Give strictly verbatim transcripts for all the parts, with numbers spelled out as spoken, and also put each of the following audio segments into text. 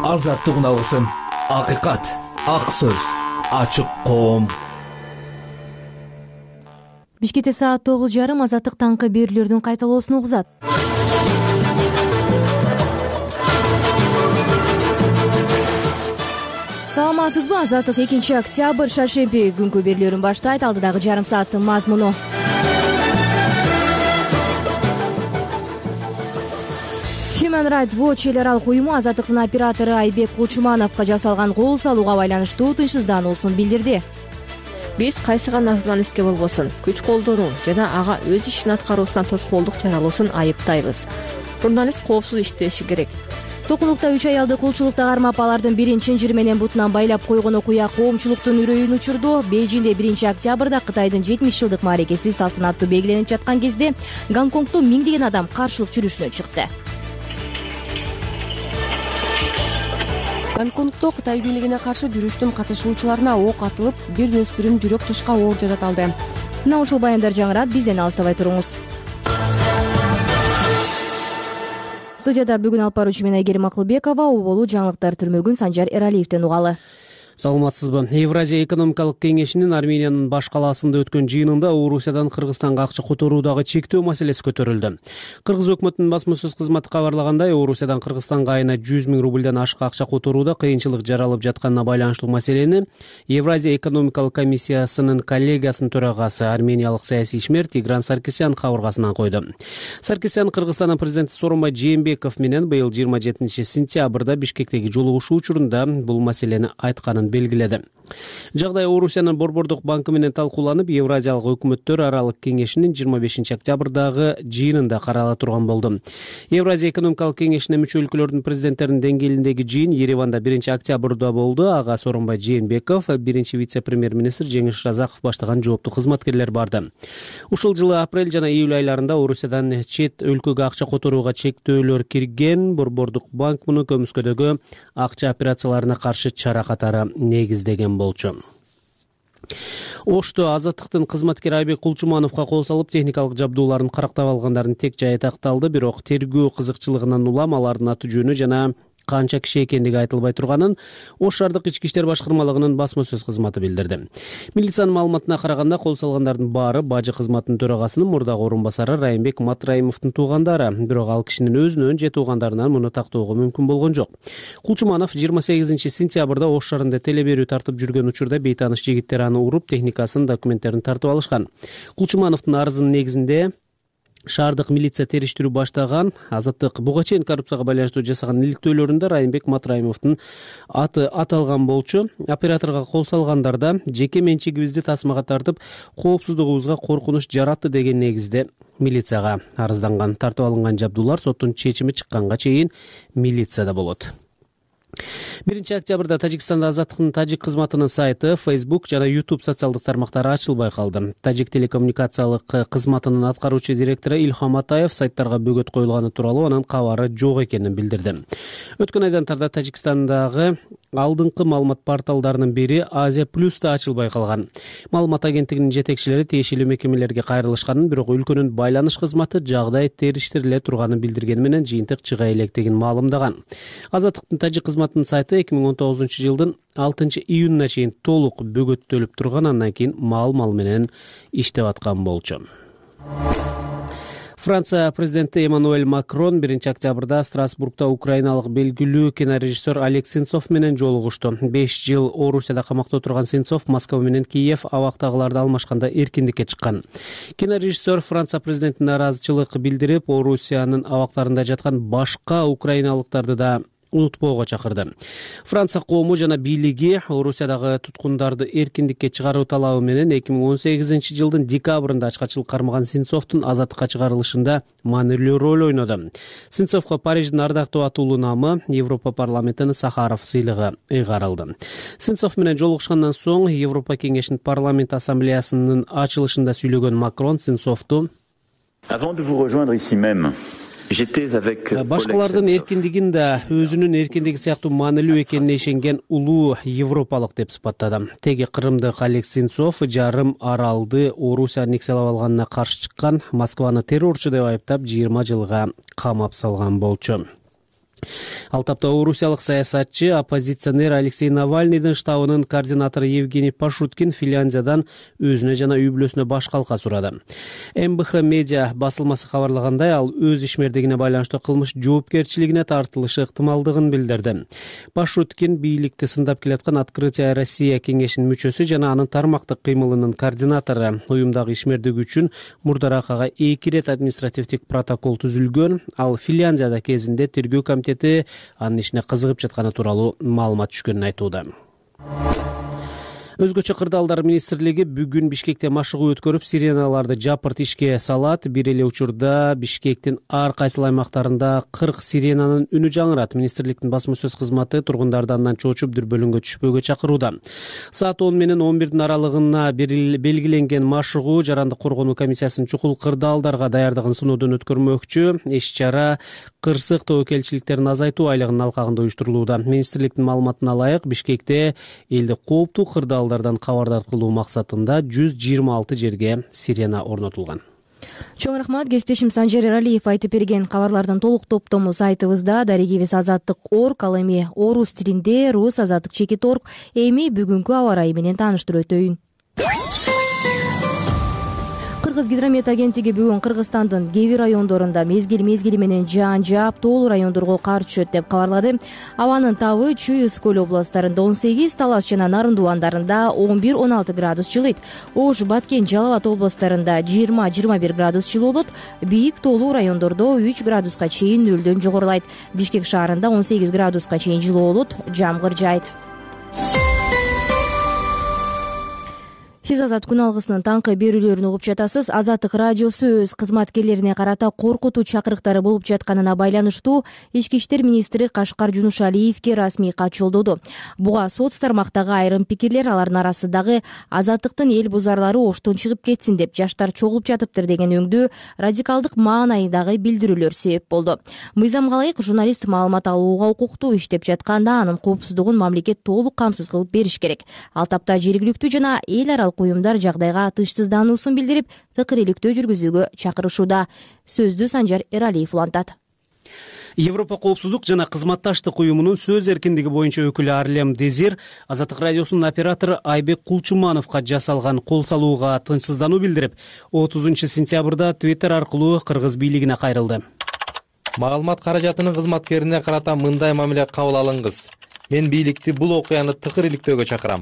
Азаттык уналысын. Акыйкат, ак сөз, ачык коом. Бишкекте саат тогуз жарым азаттык таңкы берүүлөрдүн кайталоосун угузат. Саламатсызбы? Азаттык экинчи октябрь шаршемби күнкү берүүлөрүн баштайт. Алдыдагы жарым сааттын мазмуну. Human Rights Watch эл аралык уюму Азаттыктын оператору Айбек Кулчумановго жасалган кол салууга байланыштуу тынчсыздануусун билдирди. Биз кайсы гана журналистке болбосун күч колдонуу жана ага өз ишин аткаруусунан тоскоолдук чаралоосун айыптайбыз. Журналист коопсуз иштеши керек. Сокулукта үч аялды кулчулукта кармап, алардын бирин чынжыр менен бутунан байлап койгон окуя коомчулуктун үрөйүн учурду. Бейжиңде биринчи октябрда Кытайдын жетимиш жылдык мааракеси салтанаттуу белгиленип жаткан кезде Гонконгдо миңдеген адам каршылык жүрүшүнө чыкты. Гонконгдо Кытай бийлигине каршы жүрүштүн катышуучуларына ок атылып, бир өспүрүм жүрөк тышка оор жаратылды. Мына ушул баяндар жаңырат, бизден алыстабай туруңуз. Студияда бүгүн алып баруучу мен Айгерим Акылбекова, уболу жаңылыктар түрмөгүн Санжар Эралиевден угалы. Саламатсызбы? Евразия экономикалык кеңешинин Армениянын баш калаасында өткөн жыйынында Орусиядан Кыргызстанга акча которуудагы чектөө маселеси көтөрүлдү. Кыргыз өкмөтүнүн басма сөз кызматы кабарлагандай, Орусиядан Кыргызстанга айына жүз миң рубльдан ашык акча которууда кыйынчылык жаралып жатканына байланыштуу маселени Евразия экономикалык комиссиясынын коллегиясынын төрагасы армениялык саясий ишмер Тигран Саркисян кабыргасынан койду. Саркисян Кыргызстандын президенти Сооронбай Жээнбеков менен быйыл жыйырма жетинчи сентябрда Бишкектеги жолугушуу учурунда бул маселени айтканын белгиледи. Жагдай Орусиянын Борбордук банкы менен талкууланып, Евразиялык өкмөттөр аралык кеңешинин жыйырма бешинчи октябрдагы жыйынында карала турган болду. Евразия экономикалык кеңешине мүчө өлкөлөрдүн президенттеринин деңгээлиндеги жыйын Ереванда биринчи октябрда болду. Ага Сооронбай Жээнбеков, биринчи вице-премьер-министр Жеңиш Разаков баштаган жооптуу кызматкерлер барды. Ушул жылы апрель жана июль айларында Орусиядан чет өлкөгө акча которууга чектөөлөр кирген. Борбордук банк муну көмүскөдөгү акча операцияларына каршы чара катары негиздеген болчу. Ошто Азаттыктын кызматкери Айбек Кулчумановго кол салып, техникалык жабдууларын карактап алгандардын тек жайы такталды, бирок тергөө кызыкчылыгынан улам алардын аты жөнү жана канча киши экендиги айтылбай турганын Ош шаардык ички иштер башкармалыгынын басма сөз кызматы билдирди. Милициянын маалыматына караганда, кол салгандардын баары бажы кызматынын төрагасынын мурдагы орун басары Райымбек Матраимовдун туугандары, бирок ал кишинин өзүнөн же туугандарынан муну тактоого мүмкүн болгон жок. Кулчуманов жыйырма сегизинчи сентябрда Ош шаарында теле берүү тартып жүргөн учурда бейтааныш жигиттер аны уруп, техникасын, документтерин тартып алышкан. Кулчумановдун арызынын негизинде шаардык милиция териштирүү баштаган. Азаттык буга чейин коррупцияга байланыштуу жасаган иликтөөлөрүндө Райымбек Матраимовдун аты аталган болчу. Операторго кол салгандарда жеке менчигибизди тасмага тартып, коопсуздугубузга коркунуч жаратты деген негизде милицияга арызданган. Тартып алынган жабдуулар соттун чечими чыкканга чейин милицияда болот. биринчи октябрда Тажикстанда Азаттыктын тажик кызматынын сайты, Facebook жана YouTube социалдык тармактары ачылбай калды. Тажик телекоммуникациялык кызматынын аткаруучу директору Илхам Атаев сайттарга бөгөт коюлганы тууралуу анын кабары жок экенин билдирди. Өткөн айдан тарда Тажикстандагы алдыңкы маалымат порталдарынын бири Азия Плюста ачылбай калган. Маалымат агенттигинин жетекчилери тиешелүү мекемелерге кайрылышканын, бирок өлкөнүн байланыш кызматы жагдай териштириле турганын билдиргени менен жыйынтык чыга электигин маалымдаган. Азаттыктын тажик кызматынын сайты эки миң он тогузунчу жылдын алтынчы июнуна чейин толук бөгөттөлүп турган, андан кийин маал-мал менен иштеп аткан болчу. Франция президенти Эммануэль Макрон биринчи октябрда Страсбургда украиналык белгилүү кинорежиссер Олег Сенцов менен жолугушту. беш жыл Орусияда камакта отурган Сенцов Москва менен Киев абактагыларды алмашканда эркиндикке чыккан. Кинорежиссер Франция президентине ыраазычылык билдирип, Орусиянын абактарында жаткан башка украиналыктарды да унутпоого чакырды. Франция коому жана бийлиги Орусиядагы туткундарды эркиндикке чыгаруу талабы менен эки миң он сегизинчи жылдын декабрында ачкачылык кармаган Сенцовдун азаттыкка чыгарылышында маанилүү роль ойноду. Сенцовго Париждин ардактуу атуулуу намы Европа парламентинин Сахаров сыйлыгы ыйгарылды. Сенцов менен жолугушкандан соң Европа кеңешинин парламент ассамблеясынын ачылышында сүйлөгөн Макрон Сенцовду Avant de vous rejoindre ici même, башкалардын эркиндигин да өзүнүн эркиндиги сыяктуу маанилүү экенине ишенген улуу европалык деп сыпаттады. Теги кырымдык Олег Сенцов жарым аралды Орусия аннексиялап алганына каршы чыккан, Москваны террорчу деп айыптап жыйырма жылга камап салган болчу. Ал тапта орусиялык саясатчы оппозиционер Алексей Навальныйдын штабынын координатору Евгений Пашуткин Финляндиядан өзүнө жана үй бүлөсүнө баш калка сурады. эм бэ ха медиа басылмасы кабарлагандай, ал өз ишмердигине байланыштуу кылмыш жоопкерчилигине тартылышы ыктымалдыгын билдирди. Пашуткин бийликти сындап келаткан Открытие Россия кеңешинин мүчөсү жана анын тармактык кыймылынын координатору. Уюмдагы ишмердиги үчүн мурдараак ага эки ирет административдик протокол түзүлгөн. Ал Финляндияда кезинде тергөө комитети анын ишине кызыгып жатканы тууралуу маалымат түшкөнүн айтууда. Өзгөчө кырдаалдар министрлиги бүгүн Бишкекте машыгуу өткөрүп, сиреналарды жапырт ишке салат. Бир эле учурда Бишкектин ар кайсыл аймактарында кырк сиренанын үнү жаңырат. Министрликтин басма сөз кызматы тургундарды андан чоочуп дүрбөлүнгө түшпөөгө чакырууда. Саат он менен он бирдин аралыгына белгиленген машыгуу Жарандык коргонуу комиссиясынын чукул кырдаалдарга даярдыгын сыноодон өткөрмөкчү. Иш-чара кырсык тобокелчиликтерин азайтуу айлыгынын алкагында уюштурулууда. Министрликтин маалыматына ылайык, Бишкекте элди кооптуу кырдаал кабардар кылуу максатында жүз жыйырма алты жерге сирена орнотулган. Чоң рахмат. Кесиптешим Санжер Эралиев айтып берген кабарлардын толук топтому сайтыбызда. Дарегибиз азаттык точка орг, ал эми орус тилинде рус азаттык чекит точка орг. Эми бүгүнкү аба ырайы менен тааныштырып өтөйүн. Кыргыз гидромет агенттиги бүгүн Кыргызстандын кээ бир райондорунда мезгил мезгили менен жаан жаап, тоолуу райондорго кар түшөт деп кабарлады. Абанын табы Чүй, Ысык көл областарында он сегиз, Талас жана Нарын дубандарында он бир он алты градус жылыйт. Ош, Баткен, Жалал Абад областарында жыйырма жыйырма бир градус жылуу болот. Бийик тоолуу райондордо үч градуска чейин нөлдөн жогорулайт. Бишкек шаарында он сегиз градуска чейин жылуу болот, жамгыр жаайт. Сиз Азат күн алгысынын таңкы берүүлөрүн угуп жатасыз. Азаттык радиосу өз кызматкерлерине карата коркутуу чакырыктары болуп жатканына байланыштуу Ички иштер министри Кашкар Жунушалиевке расмий кат жолдоду. Буга соц тармактагы айрым пикирлер, алардын арасындагы азаттыктын эл бузарлары оштон чыгып кетсин деп жаштар чогулуп жатыптыр деген өңдүү радикалдык маанайдагы билдирүүлөр себеп болду. Мыйзамга ылайык журналист маалымат алууга укуктуу иштеп жатканда анын коопсуздугун мамлекет толук камсыз кылып бериш керек. Ал тапта жергиликтүү жана эл аралык уюмдар жагдайга тышсыздануусун билдирип, тыкырылыктөө жүргүзүүгө чакырышууда. Сөздү Санжар Эралиев улантат. Европа коопсуздук жана кызматташтык уюмунун сөз эркиндиги боюнча өкүлү Арлем Дезир Азаттык радиосунун оператору Айбек Кулчумановго жасалган кол салууга тынчсыздануу билдирип, отузунчу сентябрда Твиттер аркылуу кыргыз бийлигине кайрылды. Маалымат каражатынын кызматкерине карата мындай мамиле кабыл алыңыз. Мен бийликти бул окуяны тыкырылыктөөгө чакырам.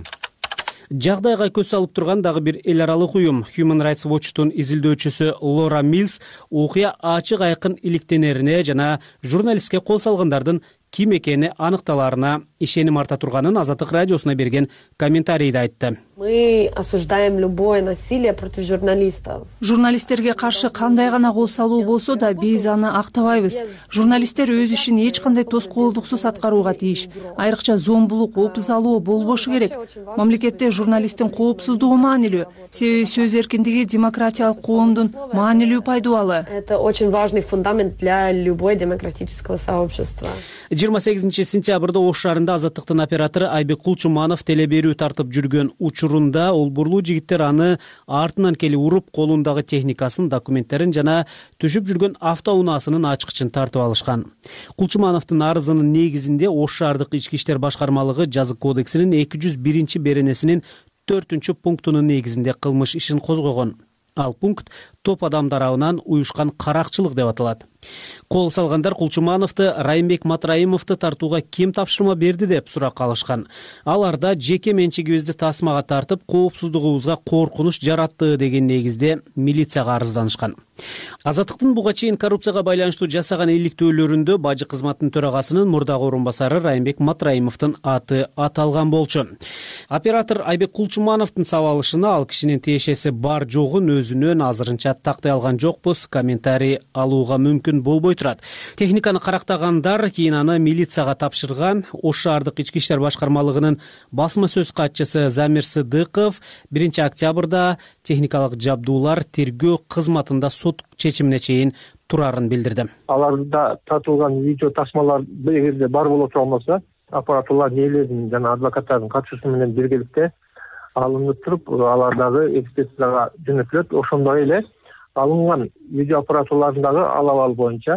Жагдайга көз салып турган дагы бир эл аралык уюм Human Rights Watch'тун изилдөөчүсү Лора Милс окуя ачык айкын иликтенерине жана журналистке кол салгандардын ким экени аныкталарына ишеним арта турганын Азаттык радиосуна берген комментарийде айтты. Мы осуждаем любое насилие против журналистов. Журналисттерге каршы кандай гана кол салуу болсо да биз аны актабайбыз. Журналисттер өз ишин эч кандай тоскоолдуксуз аткарууга тийиш. Айрыкча зомбулук, опузалоо болбошу керек. Мамлекетте журналисттин коопсуздугу маанилүү. Себеби сөз эркиндиги демократиялык коомдун маанилүү пайдубалы. Это очень важный фундамент для любой демократического сообщества. жыйырма сегизинчи сентябрда Ош шаарында Азаттыктын оператору Айбек Кулчуманов телеберүү тартып жүргөн учурунда олбурлуу жигиттер аны артынан келип уруп, колундагы техникасын, документтерин жана түшүп жүргөн автоунаасынын ачкычын тартып алышкан. Кулчумановдун арызынын негизинде Ош шаардык ички иштер башкармалыгы жазык кодексинин эки жүз биринчи беренесинин төртүнчү пунктунун негизинде кылмыш ишин козгогон. Ал пункт топ адам тарабынан уюшкан каракчылык деп аталат. Кол салгандар Кулчумановду, Райымбек Матраимовду тартууга ким тапшырма берди деп сурак алышкан. Аларда жеке менчигибизди тасмага тартып, коопсуздугубузга коркунуч жаратты деген негизде милицияга арызданышкан. Азаттыктын буга чейин коррупцияга байланыштуу жасаган иликтөөлөрүндө бажы кызматынын төрагасынын мурдагы орун басары Райымбек Матраимовдун аты аталган болчу. Оператор Айбек Кулчумановдун сабалышына ал кишинин тиешеси бар жогун өзүнөн азырынча тактай алган жокпуз, комментарий алууга мүмкүн болбой турат. Техниканы карактагандар кийин аны милицияга тапшырган. Ош шаардык ички иштер башкармалыгынын басма сөз катчысы Замир Сыдыков биринчи октябрда техникалык жабдуулар тергөө кызматында суд чечимине чейин турарын билдирди. Аларда тартылган видео тасмалар эгерде бар боло турса, аппаратурлар ээлеринин жана адвокаттардын катышуусу менен биргеликте алынып туруп, алардагы экспертизага жөнөтүлөт. Ошондой эле алынган видео аппаратурларындагы алабал боюнча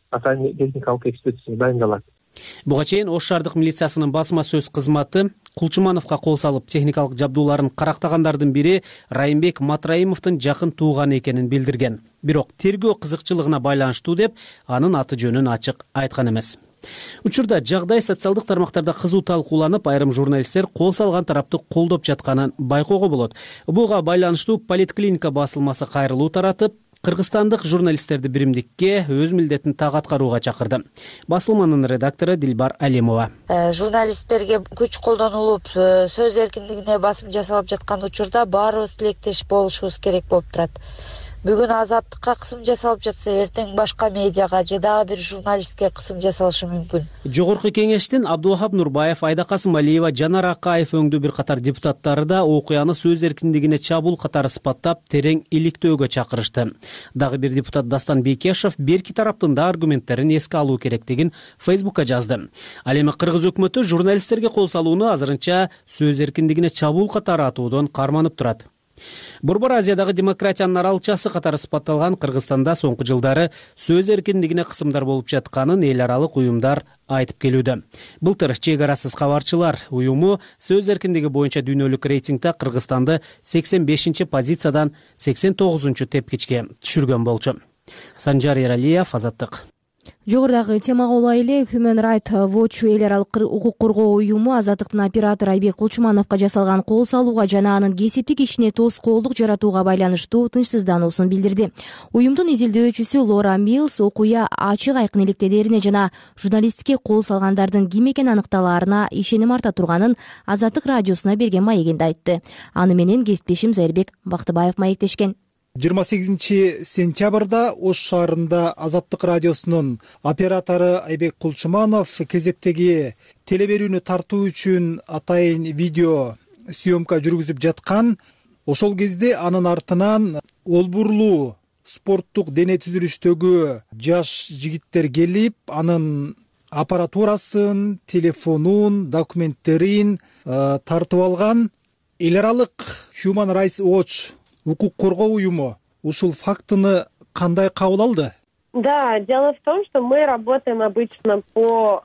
атайын техникалык экспертиза дайындалат. Буга чейин Ош шаардык милициясынын басма сөз кызматы Кулчумановго кол салып техникалык жабдууларын карактагандардын бири Райымбек Матраимовдун жакын тууганы экенин билдирген. Бирок тергөө кызыкчылыгына байланыштуу деп анын аты жөнүн ачык айткан эмес. Учурда жагдай социалдык тармактарда кызуу талкууланып, айрым журналисттер кол салган тарапты колдоп жатканын байкоого болот. Буга байланыштуу Политклиника басылмасы кайрылуу таратып, кыргызстандык журналисттерди биримдикке өз милдетин так аткарууга чакырды. Басылманын редактору Дилбар Алимова. Журналисттерге күч колдонулуп, сөз эркиндигине басым жасалып жаткан учурда баарыбыз тилектеш болушубуз керек болуп турат. Бүгүн азаттыкка кысым жасалып жатса, эртең башка медиага же дагы бир журналистке кысым жасалышы мүмкүн. Жогорку кеңештин Абдулвахап Нурбаев, Айда Касымалиева, Жанар Акаев өңдүү бир катар депутаттары да окуяны сөз эркиндигине чабуул катары сыпаттап, терең иликтөөгө чакырышты. Дагы бир депутат Дастан Бейкешев берки тараптын да аргументтерин эске алуу керектигин Фейсбукка жазды. Ал эми Кыргыз өкмөтү журналисттерге кол салууну азырынча сөз эркиндигине чабуул катары атуудон карманып турат. Борбор Азиядагы демократиянын аралчасы катары сыпатталган Кыргызстанда соңку жылдары сөз эркиндигине кысымдар болуп жатканын эл аралык уюмдар айтып келүүдө. Былтыр Чек арасыз кабарчылар уюму сөз эркиндиги боюнча дүйнөлүк рейтингде Кыргызстанды сексен бешинчи позициядан сексен тогузунчу тепкичке түшүргөн болчу. Санжар Эралиев, Азаттык. Жогорудагы темага улай эле Human Rights Watch эл аралык укук коргоо уюму Азаттыктын оператору Айбек Кулчумановго жасалган кол салууга жана анын кесиптик ишине тоскоолдук жаратууга байланыштуу тынчсыздануусун билдирди. Уюмдун изилдөөчүсү Лора Милс окуя ачык айкын иликтелерине жана журналистке кол салгандардын ким экени аныкталаарына ишеним арта турганын Азаттык радиосуна берген маегинде айтты. Аны менен кесиптешим Зайырбек Бактыбаев маектешкен. жыйырма сегизинчи сентябрда Ош шаарында Азаттык радиосунун оператору Айбек Кулчуманов кезектеги телеберүүнү тартуу үчүн атайын видео съемка жүргүзүп жаткан. Ошол кезде анын артынан олбурлуу спорттук дене түзүлүштөгү жаш жигиттер келип, анын аппаратурасын, телефонун, документтерин тартып алган. Эл аралык Human Rights Watch укук коргоо уюму ушул фактыны кандай кабыл алды? Да, дело в том, что мы работаем обычно по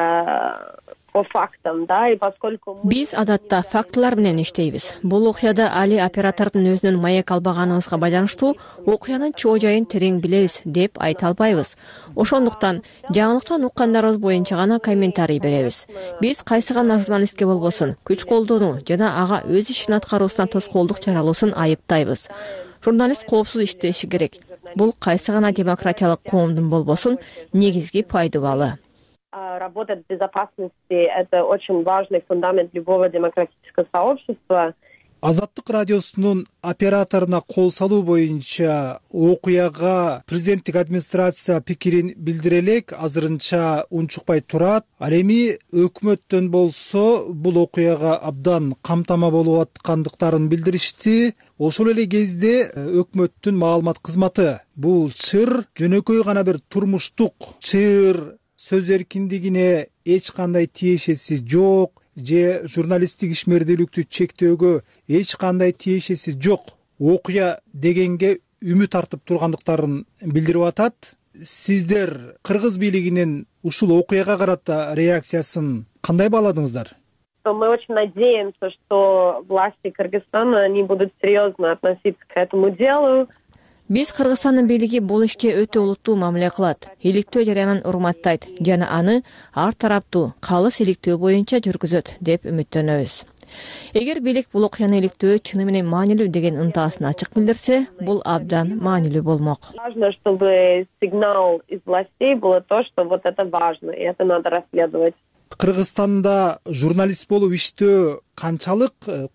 по фактам, да, и поскольку биз адатта фактылар менен иштейбиз. Бул окуяда али оператордун өзүнүн маек албаганыбызга байланыштуу окуянын чоо жайын терең билебиз деп айта албайбыз. Ошондуктан жаңылыктан уккандарыбыз боюнча гана комментарий беребиз. Биз кайсы гана журналистке болбосун күч колдонуу жана ага өз ишин аткаруусунан тоскоолдук чаралоосун айыптайбыз. Журналист коопсуз иштеши керек. Бул кайсы гана демократиялык коомдун болбосун негизги пайдубалы. Работать в безопасности – это очень важный фундамент любого демократического сообщества. Азаттык радиосунун операторуна кол салуу боюнча окуяга президенттик администрация пикирин билдире элек, азырынча унчукпай турат. Ал эми өкмөттөн болсо бул окуяга абдан камтама болуп аткандыктарын билдиришти. Ошол эле кезде өкмөттүн маалымат кызматы бул чыр жөнөкөй гана бир турмуштук чыр, сөз эркиндигине эч кандай тиешеси жок же журналисттик ишмердүүлүктү чектөөгө эч кандай тиешеси жок окуя дегенге үмүт артып тургандыктарын билдирип атат. Сиздер кыргыз бийлигинин ушул окуяга карата реакциясын кандай бааладыңыздар? Мы очень надеемся, что власти Кыргызстана они будут серьезно относиться к этому делу. Биз Кыргызстандын бийлиги бул ишке өтө олуттуу мамиле кылат. Иликтөө жарыянын урматтайт жана аны ар тараптуу калыс иликтөө боюнча жүргүзөт деп үмүттөнөбүз. Эгер бийлик бул окуяны иликтөө чыны менен маанилүү деген ынтаасын ачык билдирсе, бул абдан маанилүү болмок. Важно, чтобы сигнал из властей было то, что вот это важно, и это надо расследовать. Кыргызстанда журналист болуп иштөө канчалык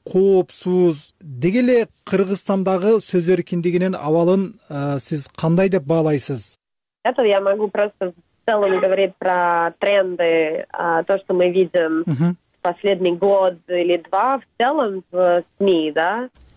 коопсуз? Деги эле Кыргызстандагы сөз эркиндигинин абалын сиз кандай деп баалайсыз? Это я могу просто в целом говорить про тренды, то, что мы видим последний год или два в целом в СМИ, да.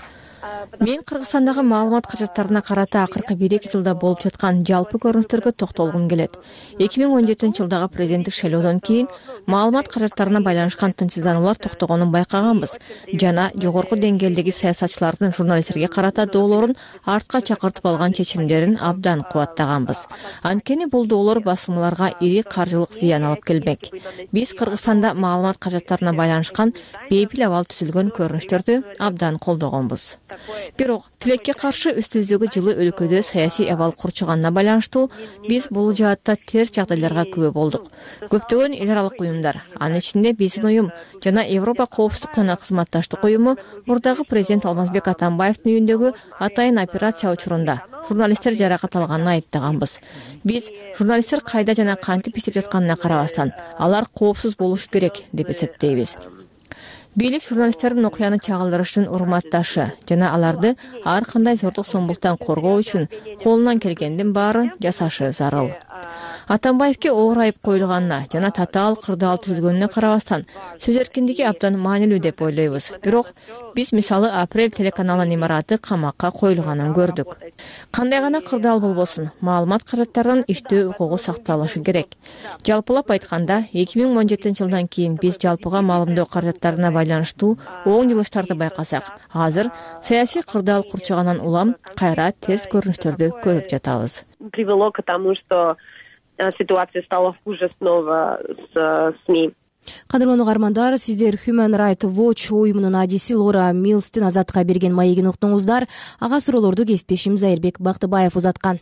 мен Кыргызстандагы маалымат кажаттарына карата акыркы бир эки жылда болуп жаткан жалпы көрүнүштөргө токтолгум келет. эки миң он жетинчи жылдагы президенттик шайлоодон кийин маалымат кажаттарына байланышкан тынчсыздануулар токтогонун байкаганбыз жана жогорку деңгээлдеги саясатчылардын журналисттерге карата доолорун артка чакыртып алган чечимдерин абдан кубаттаганбыз. Анткени бул доолор басылмаларга ири каржылык зыян алып келмек. Биз Кыргызстанда маалымат кажаттарына байланышкан бейпил абал түзүлгөн көрүнүштөрдү абдан колдогонбуз. Бирок тилекке каршы үстүбүздөгү жылы өлкөдө саясий абал курчуганына байланыштуу биз бул жаатта терс жагдайларга күбө болдук. Көптөгөн эл аралык уюмдар, анын ичинде биздин уюм жана Европа коопсуздук жана кызматташтык уюму мурдагы президент Алмазбек Атамбаевдин үйүндөгү атайын операция учурунда журналисттер жаракат алганын айыптаганбыз. Биз журналисттер кайда жана кантип иштеп жатканына карабастан алар коопсуз болушу керек деп эсептейбиз. Бийлик журналисттердин окуяны чагылдырыштын урматташы жана аларды ар кандай зордук зомбулуктан коргоо үчүн колунан келгендин баарын жасашы зарыл. Атамбаевке оор айып коюлганына жана татаал кырдаал түзүлгөнүнө карабастан сөз эркиндиги абдан маанилүү деп ойлойбуз. Бирок биз мисалы Апрель телеканалынын имараты камакка коюлганын көрдүк. Кандай гана кырдаал болбосун, маалымат кажаттарынын иштөө укугу сакталышы керек. Жалпылап айтканда, эки миң он жетинчи жылдан кийин биз жалпыга маалымдоо каражаттарына байланыштуу оң жылыштарды байкасак, азыр саясий кырдаал курчугандан улам кайра терс көрүнүштөрдү көрүп жатабыз. Привело к тому, что ситуация стала хуже снова с СМИ. Кадырлуу угармандар, сиздер Human Rights Watch уюмунун адиси Лора Милстин Азатка берген маегин уктуңуздар. Ага суроолорду кесиптешим Зайырбек Бактыбаев узаткан.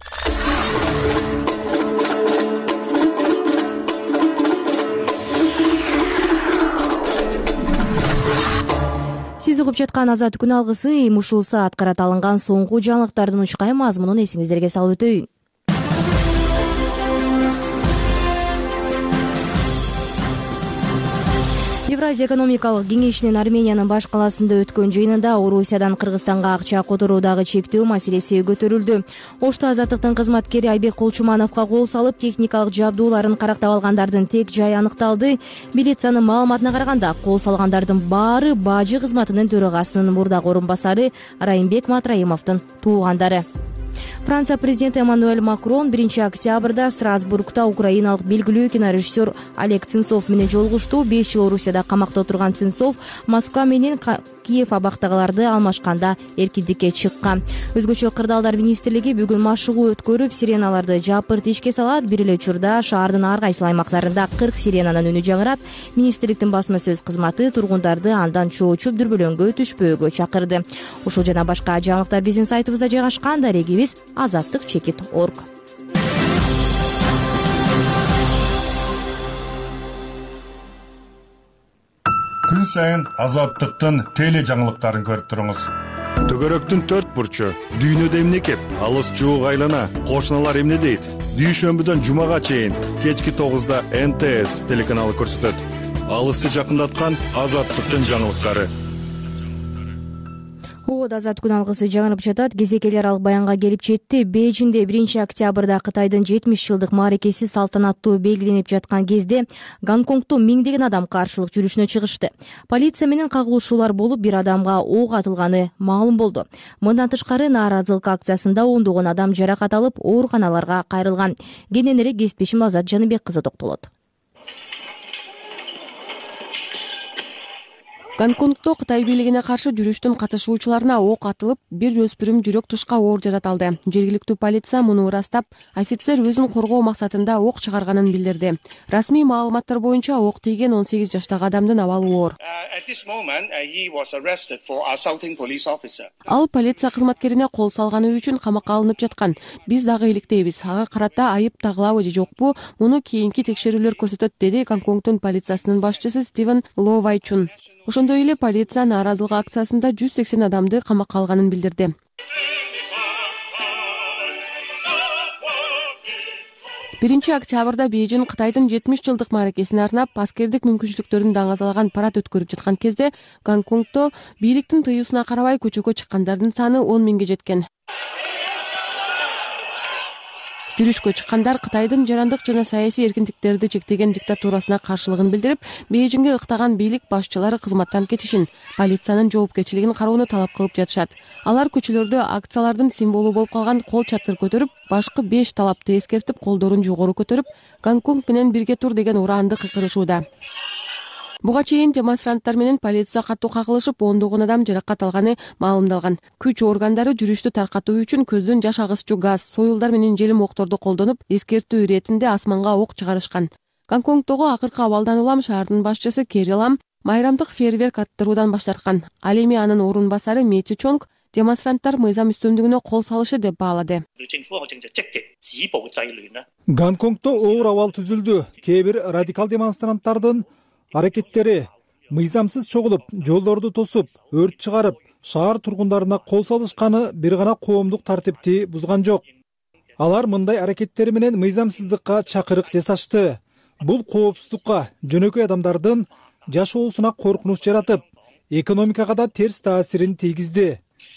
Сиз угуп жаткан Азат күн алгысы ушул саат карата алынган соңку жаңылыктардын учкай мазмунун эсиңиздерге салып өтөйүн. Евразия экономикалык кеңешинин Армениянын баш каласында өткөн жыйынында Орусиядан Кыргызстанга акча которуудагы чектөө маселеси көтөрүлдү. Ошто азаттыктын кызматкери Айбек Колчумановго кол салып, техникалык жабдууларын карактап алгандардын тек жайы аныкталды. Милициянын маалыматына караганда, кол салгандардын баары бажы кызматынын төрагасынын мурдагы орун басары Райымбек Матраимовдун туугандары. Франция президенти Эммануэль Макрон биринчи октябрда Страсбургда украиналык белгилүү кинорежиссер Олег Цинцов менен жолугушту. беш жыл Орусияда камакта отурган Цинцов Москва менен Киев абактагыларды алмашканда эркиндикке чыккан. Өзгөчө кырдаалдар министрлиги бүгүн машыгуу өткөрүп, сиреналарды жапырт ишке салат. Бир эле учурда шаардын ар кайсы аймактарында кырк сиренанын үнү жаңырат. Министрликтин басма сөз кызматы тургундарды андан чоочуп дүрбөлөңгө түшпөөгө чакырды. Ушул жана башка жаңылыктар биздин сайтыбызда жайгашкан. Дарегибиз азаттык чекит точка орг. Күн сайын азаттыктын теле жаңылыктарын көрүп туруңуз. Төгөрөктүн төрт бурчу, дүйнөдө эмне кеп, алыс жуук айлана, кошуналар эмне дейт? Дүйшөмбүдөн жумага чейин кечки тогузда Эн Тэ Эс телеканалы көрсөтөт. Алысты жакындаткан азаттыктын жаңылыктары. Оод азат күн алгысы жаңырып жатат. Кезекелер алык баянга келип жетти. Бейжинде биринчи октябрда Кытайдын жетимиш жылдык мааракеси салтанаттуу белгиленип жаткан кезде Гонконгдо миңдеген адам каршылык жүрүшүнө чыгышты. Полиция менен кагылышуулар болуп, бир адамга ок атылганы маалым болду. Мындан тышкары нааразылык акциясында ондогон адам жаракат алып, ооруканаларга кайрылган. Кененирээк кесиптешим Азат Жаныбек кызы токтолот. Гонконгдо Кытай бийлигине каршы жүрүштүн катышуучуларына ок атылып, бир өспүрүм жүрөк тушка оор жараталды. Жергиликтүү полиция муну ырастап, офицер өзүн коргоо максатында ок чыгарганын билдирди. Расмий маалыматтар боюнча ок тийген он сегиз жаштагы адамдын абалы оор. Ал полиция кызматкерине кол салганы үчүн камакка алынып жаткан. Биз дагы иликтейбиз. Ага карата айып тагылабы же жокпу, муну кийинки текшерүүлөр көрсөтөт, деди Гонконгдун полициясынын башчысы Стивен Ло Вайчун. Ошондой эле полиция нааразылык акциясында жүз сексен адамды камакка алганын билдирди. биринчи октябрда Бейжин Кытайдын жетимиш жылдык мааракесине арнап аскердик мүмкүнчүлүктөрүн даңазалаган парад өткөрүп жаткан кезде Гонконгдо бийликтин тыюусуна карабай көчөгө чыккандардын саны он миңге жеткен. жүрүшкө чыккандар Кытайдын жарандык жана саясий эркиндиктерди чектеген диктатурасына каршылыгын билдирип, Бейжиңге ыктаган бийлик башчылары кызматтан кетишин, полициянын жоопкерчилигин кароону талап кылып жатышат. Алар көчөлөрдө акциялардын символу болуп калган кол чатыр көтөрүп, башкы беш талапты эскертип, колдорун жогору көтөрүп, Гонконг менен бирге тур деген ураанды кыйкырышууда. Буга чейин демонстранттар менен полиция катуу какылышып, ондогон адам жаракат алганы маалымдалган. Күч органдары жүрүштү таркатуу үчүн көздөн жаш агызчу газ, союлдар менен желим окторду колдонуп, эскертүү иретинде асманга ок чыгарышкан. Гонконгдогу акыркы абалдан улам шаардын башчысы Керри Лам майрамдык фейерверк аттыруудан баш тарткан. Ал эми анын орун басары Мети Чонг демонстранттар мыйзам үстөмдүгүнө кол салышы деп баалады. Гонконгдо оор абал түзүлдү. Кээ бир радикал демонстранттардын аракеттери мыйзамсыз чогулуп, жолдорду тосуп, өрт чыгарып, шаар тургундарына кол салышканы бир гана коомдук тартипти бузган жок. Алар мындай аракеттери менен мыйзамсыздыкка чакырык жасашты. Бул коопсуздукка, жөнөкөй адамдардын жашоосуна коркунуч жаратып, экономикага да терс таасирин тийгизди.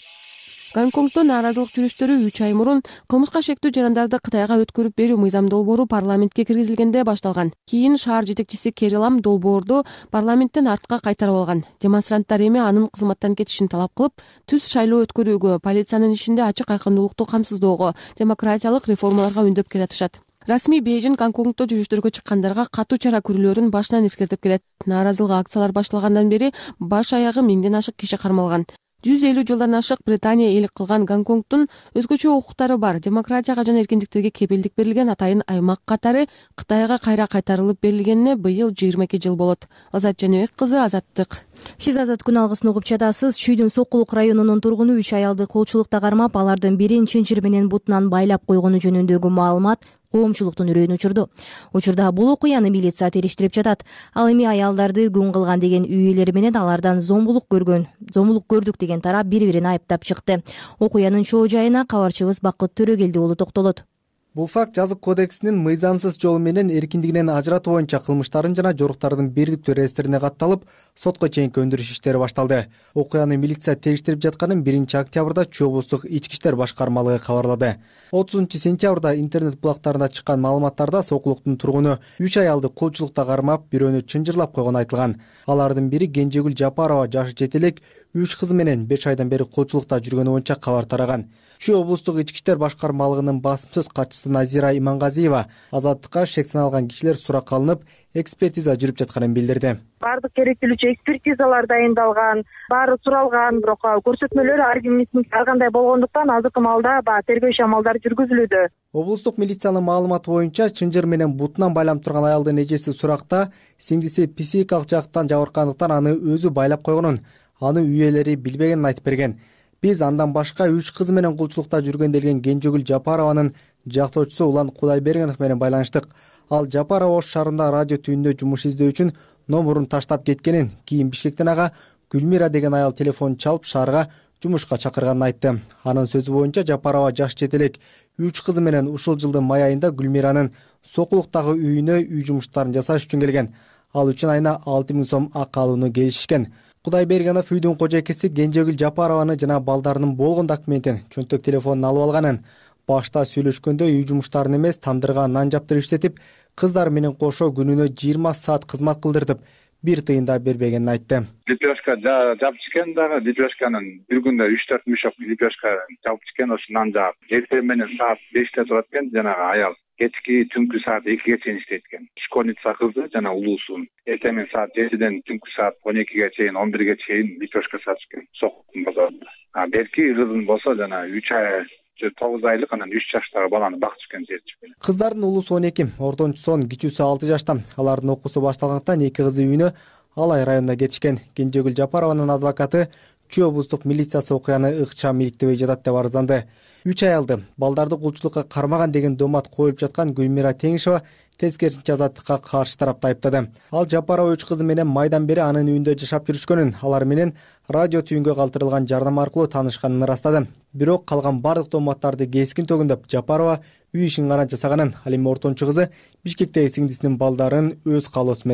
Гонконгдо нааразылык жүрүштөрү үч ай мурун кылмышка шектүү жарандарды Кытайга өткөрүп берүү мыйзам долбоору парламентке киргизилгенде башталган. Кийин шаар жетекчиси Керри Лам долбоорду парламенттен артка кайтарып алган. Демонстранттар эми анын кызматтан кетишин талап кылып, түз шайлоо өткөрүүгө, полициянын ишинде ачык айкындуулукту камсыздоого, демократиялык реформаларга үндөп келатышат. Расмий Бейжиң Гонконгдо жүрүштөргө чыккандарга катуу чара көрүүлөрүн башынан эскертип келет. Нааразылык акциялар башталгандан бери баш аягы миңден ашык киши кармалган. жүз элүү жылдан ашык Британия элик кылган Гонконгдун өзгөчө укуктары бар, демократияга жана эркиндиктерге кепилдик берилген атайын аймак катары Кытайга кайра кайтарылып берилгенине быйыл жыйырма эки жыл болот. Азат Жаныбек кызы, Азаттык. Сиз Азат күн алгысын угуп жатасыз. Чүйдүн Сокулук районунун тургуну үч аялды колчулукта кармап, алардын бирин чынчыр менен бутунан байлап койгону жөнүндөгү маалымат коомчулуктун үрөйүн учурду. Учурда бул окуяны милиция териштирип жатат. Ал эми аялдарды күн кылган деген үй ээлери менен алардан зомбулук көргөн, зомбулук көрдүк деген тарап бири-бирин айыптап чыкты. Окуянын чоо жайына кабарчыбыз Бакыт Төрөгелди уулу токтолот. Бул факт жазык кодексинин мыйзамсыз жол менен эркиндигинен ажыратуу боюнча кылмыштарын жана жоруктардын бирдиктүү реестрине катталып, сотко чейинки өндүрүш иштери башталды. Окуяны милиция териштирип жатканын биринчи октябрда Чүй облустук ички иштер башкармалыгы кабарлады. отузунчу сентябрда интернет булактарында чыккан маалыматтарда Сокулуктун тургуну үч аялды колчулукта кармап, бирөөнү чынжырлап койгону айтылган. Алардын бири Кенжегүл Жапарова, жашы жете элек, үч кызы менен беш айдан бери колчулукта жүргөнү боюнча кабар тараган. Чүй облустук ички иштер башкармалыгынын басымсыз катчысы Назира Имангазиева азаттыкка шек саналган кишилер суракка алынып, экспертиза жүрүп жатканын билдирди. Бардык керектелүүчү экспертизалар дайындалган, баары суралган, бирок көрсөтмөлөр ар кимдин ар кандай болгондуктан азыркы маалда тергөө иш амалдары жүргүзүлүүдө. Облустук милициянын маалыматы боюнча чынжыр менен бутунан байланып турган аялдын эжеси суракта сиңдиси психикалык жактан жабыркандыктан аны өзү байлап койгонун, аны үй ээлери билбегенин айтып берген. Биз андан башка үч кызы менен колчулукта жүргөн делген Кенжегүл Жапарованын жактоочусу Улан Кудайбергенов менен байланыштык. Ал Жапарова Ош шаарында радио түйүндө жумуш издөө үчүн номурун таштап кеткенин, кийин Бишкектен ага Гүлмира деген аял телефон чалып шаарга жумушка чакырганын айтты. Анын сөзү боюнча Жапарова жаш жете элек, үч кызы менен ушул жылдын май айында Гүлмиранын Сокулуктагы үйүнө үй жумуштарын жасаш үчүн келген. Ал үчүн айына алты миң сом акы алууну келишишкен. Кудайбергенов үйдүн кожойкеси Кенжегүл Жапарованы жана балдарынын болгон документин, чөнтөк телефонун алып алганын, башта сүйлөшкөндө үй жумуштарын эмес, тандырга нан жаптырып иштетип, кыздар менен кошо күнүнө жыйырма саат кызмат кылдыртып, бир тыйын да бербегенин айтты. Лепешка жапчыкен дагы, лепешканын бир күндө үч төрт мешок лепешка жапчыкен, ошо нан жаап, эртең менен саат беште турат экен, жанагы аял. Кечки түнкү саат экиге чейин иштейт экен. Школьница кызы жана улуусун эртең менен саат жетиден түнкү саат он экиге чейин, он бирге чейин лепешка сатып экен Сокулуктун базарында. А берки кызын болсо жана үч ай, тогуз айлык, анан үч жаштагы баланы бактып жүргөн жерчи. Кыздардын улуусу он эки, ортончусунун кичүүсү алты жашта. Алардын окуусу башталгандыктан эки кызы үйүнө Алай районуна кетишкен. Кенжегүл Жапарованын адвокаты Чүй облустук милициясы окуяны ыкчам иликтебей жатат деп арызданды. Үч аялды балдарды кулчулукка кармаган деген домат коюлуп жаткан Гүлмира Теңишева тескерисинче азаттыкка каршы тарапты айыптады. Ал Жапарова үч кызы менен майдан бери анын үйүндө жашап жүрүшкөнүн, алар менен радио түйүнгө калтырылган жардам аркылуу таанышканын ырастады. Бирок калган бардык доматтарды кескин төгүндөп Жапарова үй ишин гана жасаганын, ал эми ортончу кызы Бишкектеги сиңдисинин балдарын өз каалоосу менен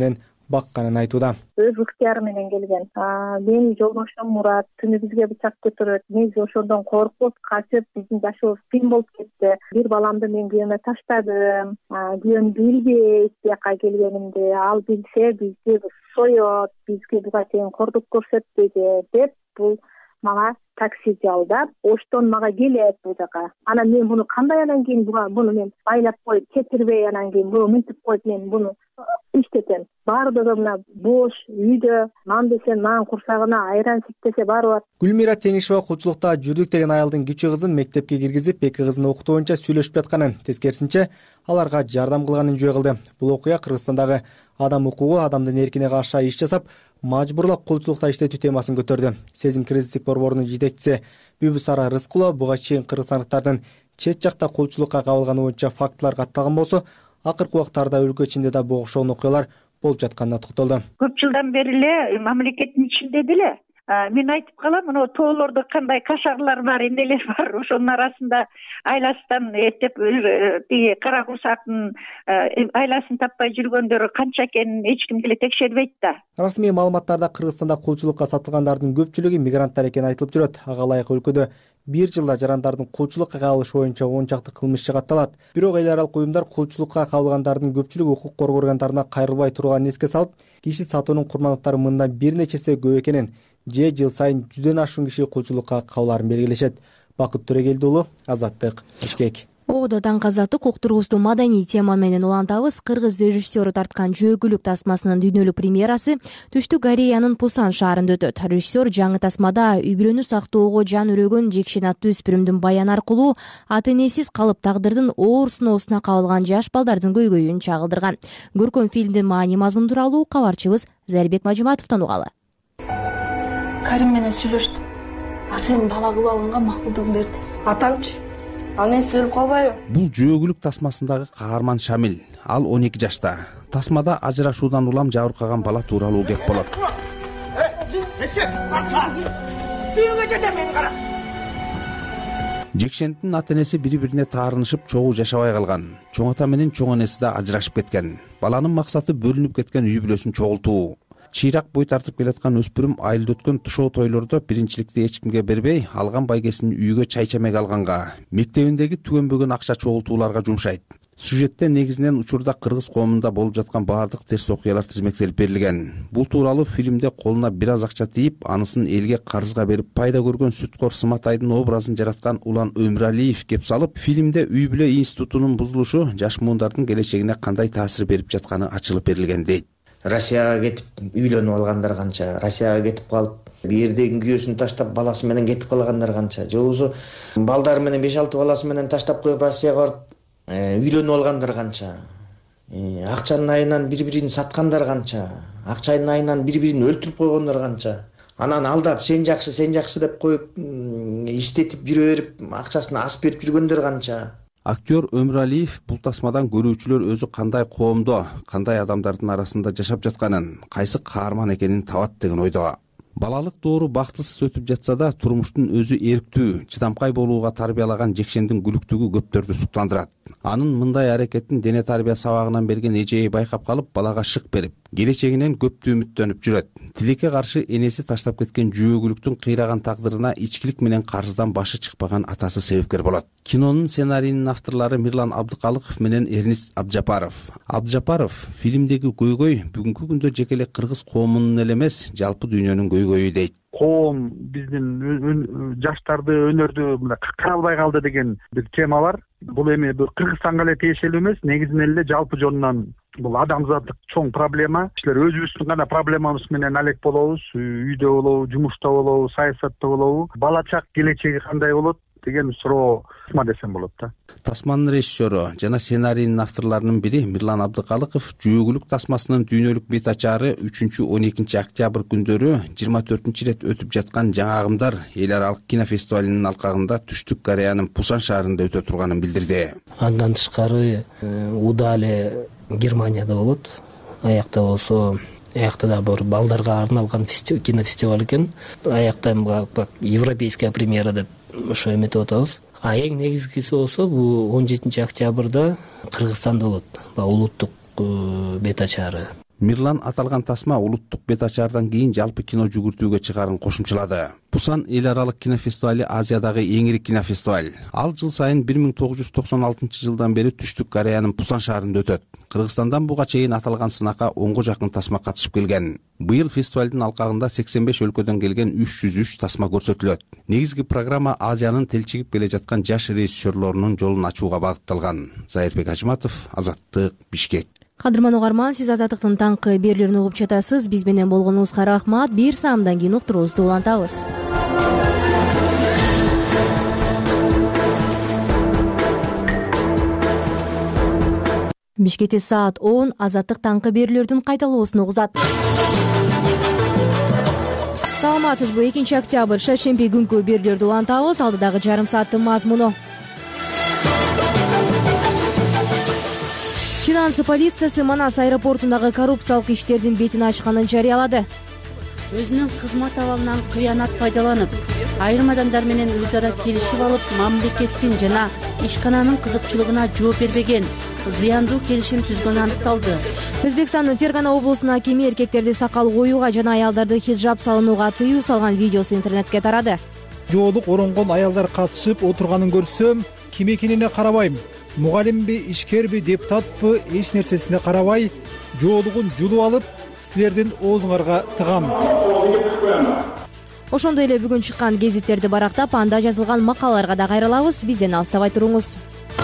бакканын айтууда. Өз ыктыяры менен келген. Менин жолдошум Мурат түнү бизге бычак көтөрөт. Негизи ошондон коркуп, качып, биздин жашообуз кыйын болуп кетти. Бир баламды мен күйөөмө таштадым. Күйөөм билбейт бияка келгенимди. Ал билсе бизди соет, бизге буга чейин кордук көрсөтпөйдү деп бул мага такси жалдап, оштон мага келет бул жака. Анан мен муну кандай анан кийин буга муну мен байлап коюп кетирбей анан кийин муну мынтип коюп мен муну иштетем. Баардыгы мына бош үйдө нан десем нан курсагына, айран сиптесе баары бар. Гүлмира Теңишева кулчулукта жүрдүк деген аялдын кичи кызын мектепке киргизип, эки кызын окутуу боюнча сүйлөшүп жатканын, тескерисинче аларга жардам кылганын жөө кылды. Бул окуя Кыргызстандагы адам укугу, адамдын эркине каршы иш жасап, мажбурлап кулчулукта иштетүү темасын көтөрдү. Сезим кризистик борборунун жетекчиси Бүбүсара Рыскулова буга чейин кыргызстандыктардын чет жакта кулчулукка кабылганы боюнча фактылар катталган болсо, акыркы убактарда өлкө ичинде да бул окшогон окуялар болуп жатканына токтолду. Көп жылдан бери эле мамлекеттин ичинде деле мен айтып калам, мына тоолордо кандай кашарлар бар, эмнелер бар, ошонун арасында айласынан эптеп тиги кара курсактын айласын таппай жүргөндөр канча экенин эч ким деле текшербейт да. Расмий маалыматтарда Кыргызстанда кулчулукка сатылгандардын көпчүлүгү мигранттар экени айтылып жүрөт. Ага ылайык өлкөдө бир жылда жарандардын кулчулукка кабылышы боюнча он чакты кылмыш катталат. Бирок эл аралык уюмдар кулчулукка кабылгандардын көпчүлүгү укук коргоо органдарына кайрылбай турганын эске салып, киши сатуунун курмандыктары мындан бир нечесе көп экенин, же жыл сайын жүздөн ашуун киши кулчулукка кабылаарын белгилешет. Бакыт Төрөгелди уулу, Азаттык, Бишкек. Оодо таң казаты коктургузду маданий тема менен улантабыз. Кыргыз режиссеру тарткан жөөгүлүк тасмасынын дүйнөлүк премьерасы Түштүк Кореянын Пусан шаарында өтөт. Режиссер жаңы тасмада үй бүлөнү сактоого жан өрөгөн Жекшен аттуу өспүрүмдүн баяны аркылуу ата энесиз калып тагдырдын оор сыноосуна кабылган жаш балдардын көйгөйүн чагылдырган. Көркөм фильмдин маани мазмуну тууралуу кабарчыбыз Зарбек Мажыматовдон угалы. Карим менен сүйлөштүм. Ал сенин бала кылып алганга макулдугун берди. Атамчы? Ал мен өлүп калбайбы? Бул жөөгүлүк тасмасындагы каарман Шамил. Ал он эки жашта. Тасмада ажырашуудан улам жабыркаган бала тууралуу кеп болот. Жекшендин ата энеси бири-бирине таарынышып чогуу жашабай калган. Чоң ата менен чоң энеси да ажырашып кеткен. Баланын максаты бөлүнүп кеткен үй бүлөсүн чогултуу. Чыйрак бой тартып келаткан өспүрүм айылда өткөн тушоо тойлордо биринчиликти эч кимге бербей, алган байгесин үйгө чай чемек алганга, мектебиндеги түгөнбөгөн акча чогултууларга жумшайт. Сюжетте негизинен учурда кыргыз коомунда болуп жаткан баардык терс окуялар тизмектелип берилген. Бул тууралуу фильмде колуна бир аз акча тийип, анысын элге карызга берип пайда көргөн сүткор Сыматайдын образын жараткан Улан Өмүралиев кеп салып, фильмде үй бүлө институтунун бузулушу жаш муундардын келечегине кандай таасир берип жатканы ачылып берилген дейт. Россияга кетип үйлөнүп алгандар канча, Россияга кетип калып, бирдеги күйөөсүн таштап баласы менен кетип калгандар канча, же болбосо балдары менен беш алты баласы менен таштап коюп Россияга барып үйлөнүп алгандар канча, акчанын айынан бири-бирин саткандар канча, акчанын айынан бири-бирин өлтүрүп койгондар канча, анан алдап сен жакшы, сен жакшы деп коюп иштетип жүрө берип, акчасын асып берип жүргөндөр канча. Актер Өмүралиев бул тасмадан көрүүчүлөр өзү кандай коомдо, кандай адамдардын арасында жашап жатканын, кайсы каарман экенин табат деген ойдо. Балалык доору бактысыз өтүп жатса да, турмуштун өзү эрктүү, чыдамкай болууга тарбиялаган Жекшендин күлүктүгү көптөрдү суктандырат. Анын мындай аракетин дене тарбия сабагынан берген эжеи байкап калып, балага шык берип, келечегинен көптү үмүттөнүп жүрөт. Тилекке каршы энеси таштап кеткен жөөгүлүктүн кыйраган тагдырына ичкилик менен карыздан башы чыкпаган атасы себепкер болот. Кинонун сценарийинин авторлору Мирлан Абдыкалыков менен Эрнист Абджапаров. Абджапаров фильмдеги көйгөй бүгүнкү күндө жеке эле кыргыз коомунун эле эмес, жалпы дүйнөнүн көйгөйү дейт. Коом биздин жаштарды өнөрдү мындай каралбай калды деген бир тема бар. Бул эми Кыргызстанга эле тиешелүү эмес, негизинен эле жалпы жонунан бул адамзаттык чоң проблема. Силер өзүбүздүн гана проблемабыз менен алек болобуз, үйдө болобу, жумушта болобу, саясатта болобу, бала чак келечеги кандай болот деген суроо тасма десем болот да. Тасманын режиссеру жана сценарийинин авторлорунун бири Мирлан Абдыкалыков жөөгүлүк тасмасынын дүйнөлүк бет ачары үчүнчү он экинчи октябрь күндөрү жыйырма төртүнчү ирет өтүп жаткан Жаңы агымдар эл аралык кинофестивалынын алкагында Түштүк Кореянын Пусан шаарында өтө турганын билдирди. Андан тышкары Удале Германияда болот. Аякта болсо аякта да бир балдарга арналган кинофестиваль экен. Аякта европейская премьера деп ошо эметип атабыз. А эң негизгиси болсо бул он жетинчи октябрда Кыргызстанда болот. Улуттук бет ачары. Мирлан аталган тасма улуттук бет ачаардан кийин жалпы кино жүгүртүүгө чыгаарын кошумчалады. Пусан эл аралык кинофестивали Азиядагы эң ири кинофестиваль. Ал жыл сайын бир миң тогуз жүз токсон алтынчы жылдан бери Түштүк Кореянын Пусан шаарында өтөт. Кыргызстандан буга чейин аталган сынакка онго жакын тасма катышып келген. Быйыл фестивалдын алкагында сексен беш өлкөдөн келген үч жүз үч тасма көрсөтүлөт. Негизги программа Азиянын телчигип келе жаткан жаш режиссерлорунун жолун ачууга багытталган. Зайырбек Ажыматов, Азаттык, Бишкек. Кадырман угарман, сиз Азаттыктын таңкы берүүлөрүн угуп жатасыз. Биз менен болгонуңузга рахмат. Бир саамдан кийин уктуруубузду улантабыз. Бишкекте саат он Азаттык таңкы берүүлөрдүн кайталоосун угузат. Саламатсызбы? экинчи октябрь шаршемби күнкү берүүлөрдү улантабыз. Алдыдагы жарым сааттын мазмуну. Финансы полициясы Манас аэропортундагы коррупциялык иштердин бетин ачканын жарыялады. Өзүнүн кызмат абалынан кыянат пайдаланып, айрым адамдар менен өз ара келишип алып, мамлекеттин жана ишкананын кызыкчылыгына жооп бербеген, зыяндуу келишим түзгөнү аныкталды. Өзбекстандын Фергана облусунун акими эркектерди сакал коюуга жана аялдарды хиджаб салынууга тыюу салган видеосу интернетке тарады. Жоолук оронгон аялдар катышып отурганын көрсөм, ким экенине карабайм. Мугалимби, ишкерби, депутатпы, эч нерсесине карабай, жоолугун жулуп алып, силердин оозуңарга тыгам. Ошондой эле бүгүн чыккан гезиттерди барактап, анда жазылган макалаларга да кайрылабыз. Бизден алыстабай туруңуз.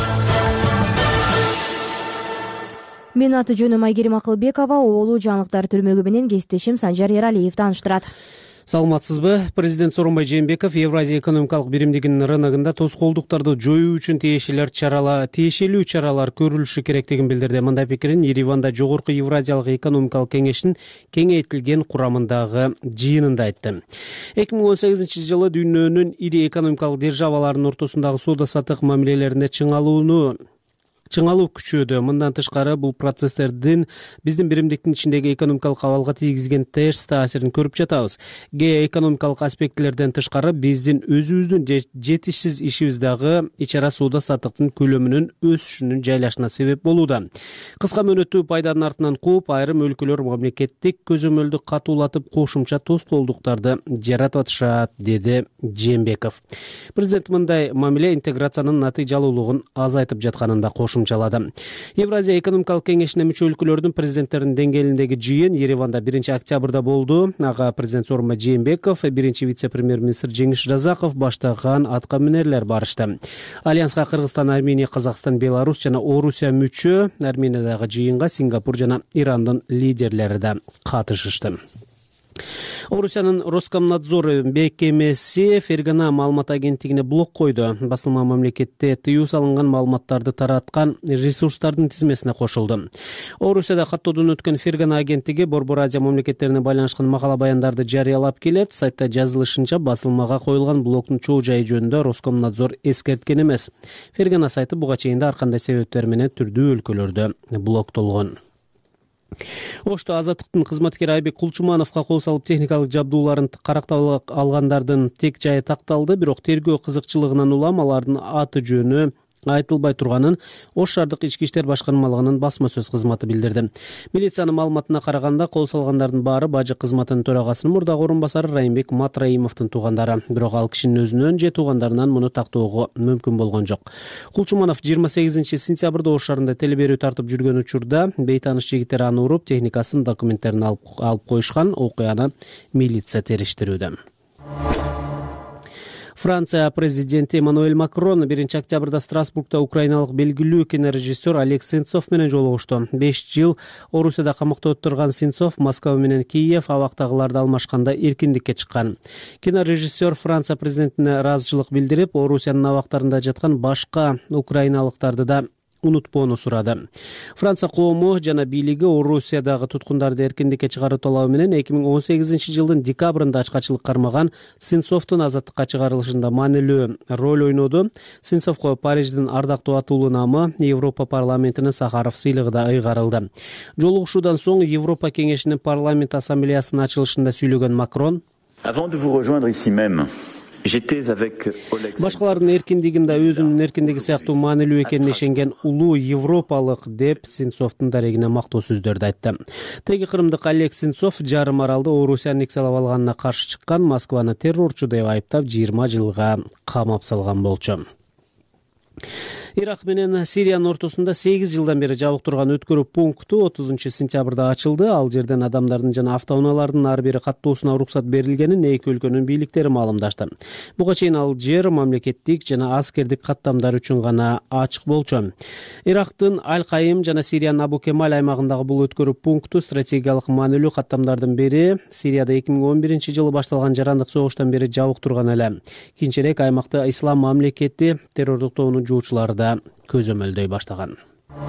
Менин аты жөнүм Айгерим Акылбекова, оолу жаңылыктар түрмөгү менен кесиптешим Санжар Эралиев тааныштырат. Саламатсызбы? Президент Сооронбай Жээнбеков Евразия экономикалык биримдигинин рыногунда тоскоолдуктарды жоюу үчүн тиешелүү чаралар тиешелүү чаралар көрүлүшү керектигин билдирди. Мындай пикирин Ереванда Жогорку Евразиялык экономикалык кеңештин кеңейтилген курамындагы жыйынында айтты. эки миң он сегизинчи жылы дүйнөнүн ири экономикалык державаларынын ортосундагы соода-саттык мамилелеринде чыңалууну чыңалуу күчөөдө. Мындан тышкары бул процесстердин биздин биримдиктин ичиндеги экономикалык абалга тийгизген терс таасирин көрүп жатабыз. Геоэкономикалык аспектилерден тышкары биздин өзүбүздүн жетишсиз ишибиз дагы ич ара соода саттыктын көлөмүнүн өсүшүнүн жайлашына себеп болууда. Кыска мөөнөттүү пайданын артынан кууп, айрым өлкөлөр мамлекеттик көзөмөлдү катуулатып кошумча тоскоолдуктарды жаратып атышат, деди Жээнбеков. Президент мындай мамиле интеграциянын натыйжалуулугун азайтып жатканын да кошумчалады. Евразия экономикалык кеңешине мүчө өлкөлөрдүн президенттеринин деңгээлиндеги жыйын Ереванда биринчи октябрда болду. Ага президент Сооронбай Жээнбеков, биринчи вице-премьер-министр Жеңиш Разаков баштаган атка минерлер барышты. Альянска Кыргызстан, Армения, Казакстан, Беларусь жана Орусия мүчө. Армениядагы жыйынга Сингапур жана Ирандын лидерлери да катышышты. Орусиянын Роскомнадзор бекемеси Фергана маалымат агенттигине блок койду. Басылма мамлекетте тыюу салынган маалыматтарды тараткан ресурстардын тизмесине кошулду. Орусияда каттоодон өткөн Фергана агенттиги Борбор Азия мамлекеттерине байланышкан макала баяндарды жарыялап келет. Сайтта жазылышынча басылмага коюлган блоктун чоо жайы жөнүндө Роскомнадзор эскерткен эмес. Фергана сайты буга чейин ар кандай себептер менен түрдүү өлкөлөрдө блоктолгон. Ошто Азаттыктын кызматкери Айбек Кулчумановго кол салып техникалык жабдууларын карактап алгандардын тек жайы такталды, бирок тергөө кызыкчылыгынан улам алардын аты жөнү айтылбай турганын Ош шаардык ички иштер башкармалыгынын басма сөз кызматы билдирди. Милициянын маалыматына караганда кол салгандардын баары бажы кызматынын төрагасынын мурдагы орун басары Райымбек Матраимовдун туугандары. Бирок ал кишинин өзүнөн же туугандарынан муну тактоого мүмкүн болгон жок. Кулчуманов жыйырма сегизинчи сентябрда Ош шаарында телеберүү тартып жүргөн учурда бейтаныш жигиттер аны уруп, техникасын, документтерин алып алып коюшкан. Окуяны милиция териштирүүдө. Франция президенти Эммануэль Макрон биринчи октябрда Страсбургда украиналык белгилүү кинорежиссер Олег Сенцов менен жолугушту. беш жыл Орусияда камакта отурган Сенцов Москва менен Киев абактагыларды алмашканда эркиндикке чыккан. Кинорежиссер Франция президентине ыраазычылык билдирип, Орусиянын абактарында жаткан башка украиналыктарды да унутпоону сурады. Франция коому жана бийлиги Орусиядагы туткундарды эркиндикке чыгаруу талабы менен эки миң он сегизинчи жылдын декабрында ачкачылык кармаган Сенцовдун азаттыкка чыгарылышында маанилүү роль ойноду. Сенцовго Париждин ардактуу атуулуу намы Европа парламентинин Сахаров сыйлыгы да ыйгарылды. Жолугушуудан соң Европа кеңешинин парламент ассамблеясынын ачылышында сүйлөгөн Макрон: Avant de vous rejoindre ici même башкалардын эркиндигин да өзүнүн эркиндиги сыяктуу маанилүү экенин ишенген улуу европалык деп Сенцовдун дарегине мактоо сөздөрдү айтты. Теги кырымдык Олег Сенцов жарым аралды Орусия аникциялап алганына каршы чыккан, Москваны террорчу деп айыптап жыйырма жылга камап салган болчу. Ирак менен Сириянын ортосунда сегиз жылдан бери жабык турган өткөрүү пункту отузунчу сентябрда ачылды. Ал жерден адамдардын жана автоунаалардын ар бир каттоосуна уруксат берилгенин эки өлкөнүн бийликтери маалымдашты. Буга чейин ал жер мамлекеттик жана аскердик каттамдар үчүн гана ачык болчу. Ирактын Аль-Кайым жана Сириянын Абу Кемаль аймагындагы бул өткөрүү пункту стратегиялык маанилүү каттамдардын бири. Сирияда эки миң он биринчи жылы башталган жарандык согуштан бери жабык турган эле. Кийинчерээк аймакта ислам мамлекети террордук тобунун жуучулары да көзөмөлдөй баштаган.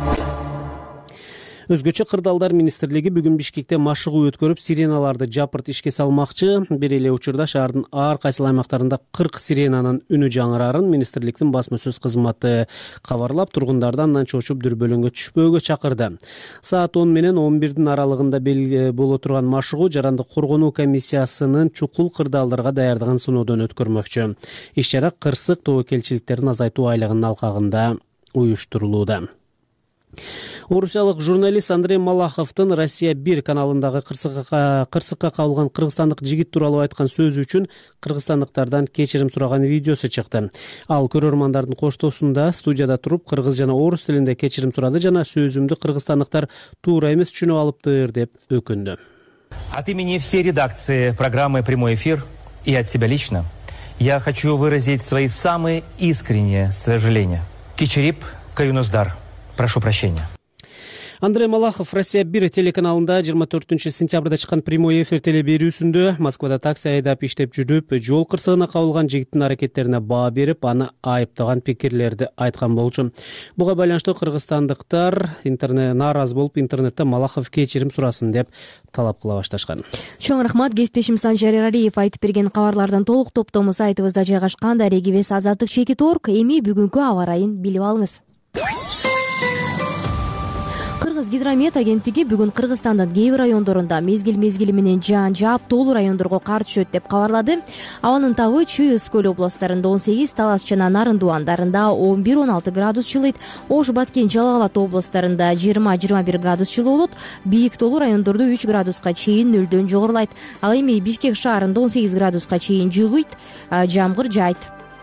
Өзгөчө кырдаалдар министрлиги бүгүн Бишкекте машыгуу өткөрүп, сиреналарды жапырт ишке салмакчы. Бир эле учурда шаардын ар кайсы аймактарында кырк сиренанын үнү жаңырарын министрликтин басма сөз кызматы кабарлап, тургундарды андан чочуп дүрбөлөңгө түшпөөгө чакырды. Саат он менен он бирдин аралыгында боло турган машыгуу жарандык коргонуу комиссиясынын чукул кырдаалдарга даярдыгын сыноодон өткөрмөкчү. Иш чара кырсык тобокелчиликтерин азайтуу айлыгынын алкагында уюштурулууда. Орусиялык журналист Андрей Малаховдун Россия бир каналындагы кырсыкка кабылган кыргызстандык жигит тууралуу айткан сөзү үчүн кыргызстандыктардан кечирим сураган видеосу чыкты. Ал көрөрмандардын коштоосунда студияда туруп кыргыз жана орус тилинде кечирим сурады жана сөзүмдү кыргызстандыктар туура эмес түшүнүп алыптыр деп өкүндү. От имени всей редакции программы «Прямой эфир» и от себя лично я хочу выразить свои самые искренние сожаления. Кичирип Каюнуздар. Прошу прощения. Андрей Малахов Россия бир телеканалында жыйырма төртүнчү сентябрда чыккан прямой эфир телеберүүсүндө Москвада такси айдап иштеп жүрүп, жол кырсыгына кабылган жигиттин аракеттерине баа берип, аны айыптаган пикирлерди айткан болчу. Буга байланыштуу кыргызстандыктар интернет нааразы болуп, интернетте Малахов кечирим сурасын деп талап кыла башташкан. Чоң рахмат. Кесиптешим Санжар Эралиев айтып берген кабарлардын толук топтому сайтыбызда жайгашкан. Дарегибиз Азаттык чекит точка орг. Эми бүгүнкү аба ырайын билип алыңыз. Кыргыз гидромет агенттиги бүгүн Кыргызстандын кээ бир райондорунда мезгил мезгили менен жаан жаап, тоолуу райондорго кар түшөт деп кабарлады. Абанын табы Чүй, Ысык-Көл областтарында он сегиз, Талас жана Нарын Дуандарында он бир он алты градус жылыйт. Ош, Баткен, Жалал Абад областтарында жыйырма жыйырма бир градус жылуу болот. Бийик тоолуу райондордо үч градуска чейин нөлдөн жогорулайт. Ал эми Бишкек шаарында он сегиз градуска чейин жылыйт, жамгыр жаайт.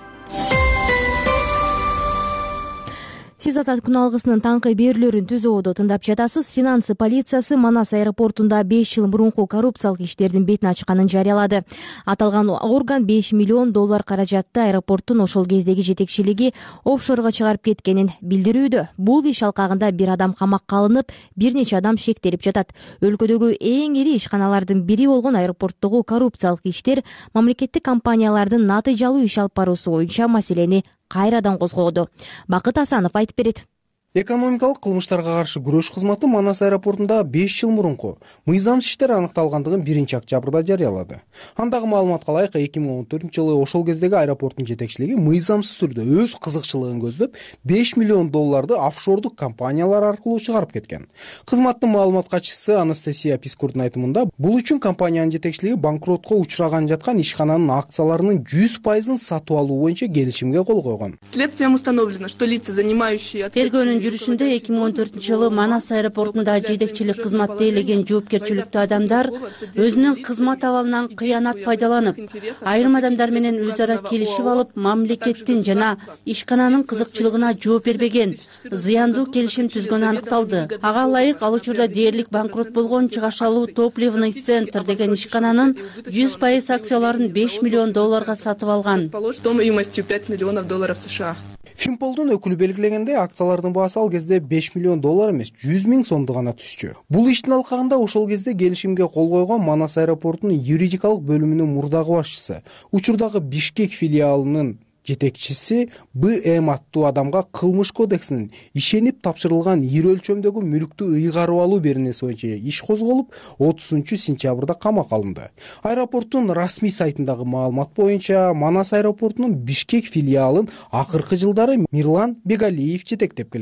Сиз Азат күн алгысынын таңкы берүүлөрүн түзөөдө тыңдап жатасыз. Финансы полициясы Манас аэропортунда беш жыл мурунку коррупциялык иштердин бетин ачканын жарыялады. Аталган орган беш миллион доллар каражатты аэропорттун ошол кездеги жетекчилиги офшорго чыгарып кеткенин билдирүүдө. Бул иш алкагында бир адам камакка алынып, бир нече адам шектелип жатат. Өлкөдөгү эң ири ишканалардын бири болгон аэропорттогу коррупциялык иштер мамлекеттик компаниялардын натыйжалуу иш алып баруусу боюнча маселени кайрадан козгоодо. Бакыт Асанов айтып берет. Экономикалык кылмыштарга каршы күрөш кызматы Манас аэропортунда беш жыл мурунку мыйзамсыз иштер аныкталгандыгын биринчи октябрда жарыялады. Андагы маалыматка ылайык эки миң он төртүнчү жылы ошол кездеги аэропорттун жетекчилиги мыйзамсыз түрдө өз кызыкчылыгын көздөп беш миллион долларды офшордук компаниялар аркылуу чыгарып кеткен. Кызматтын маалымат катчысы Анастасия Пискурдун айтымында, бул үчүн компаниянын жетекчилиги банкротко учураган жаткан ишкананын акцияларынын жүз пайызын сатып алуу боюнча келишимге кол койгон. Следствием установлено, что лица, занимающие жүрүшүндө эки миң он төртүнчү жылы Манас аэропортунда жетекчилик кызматты ээлеген жоопкерчиликтүү адамдар өзүнүн кызмат абалынан кыянат пайдаланып, айрым адамдар менен өз ара келишип алып, мамлекеттин жана ишкананын кызыкчылыгына жооп бербеген, зыяндуу келишим түзгөнү аныкталды. Ага ылайык ал учурда дээрлик банкрот болгон Чыгашалуу топливный центр деген ишкананын жүз пайыз акцияларын беш миллион долларга сатып алган. Стоимостью пять миллионов долларов США. Финполдун өкүлү белгилегенде, акциялардын баасы ал кезде беш миллион доллар эмес, жүз миң сомду гана түшчү. Бул иштин алкагында ошол кезде келишимге кол койгон Манас аэропортунун юридикалык бөлүмүнүн мурдагы башчысы, учурдагы Бишкек филиалынын жетекчиси Б М аттуу адамга кылмыш кодексинин ишенип тапшырылган ири өлчөмдөгү мүлктү ыйгарып алуу беренеси боюнча иш козголуп, отузунчу сентябрда камакка алынды. Аэропорттун расмий сайтындагы маалымат боюнча, Манас аэропортунун Бишкек филиалын акыркы жылдары Мирлан Бегалиев жетектеп келген.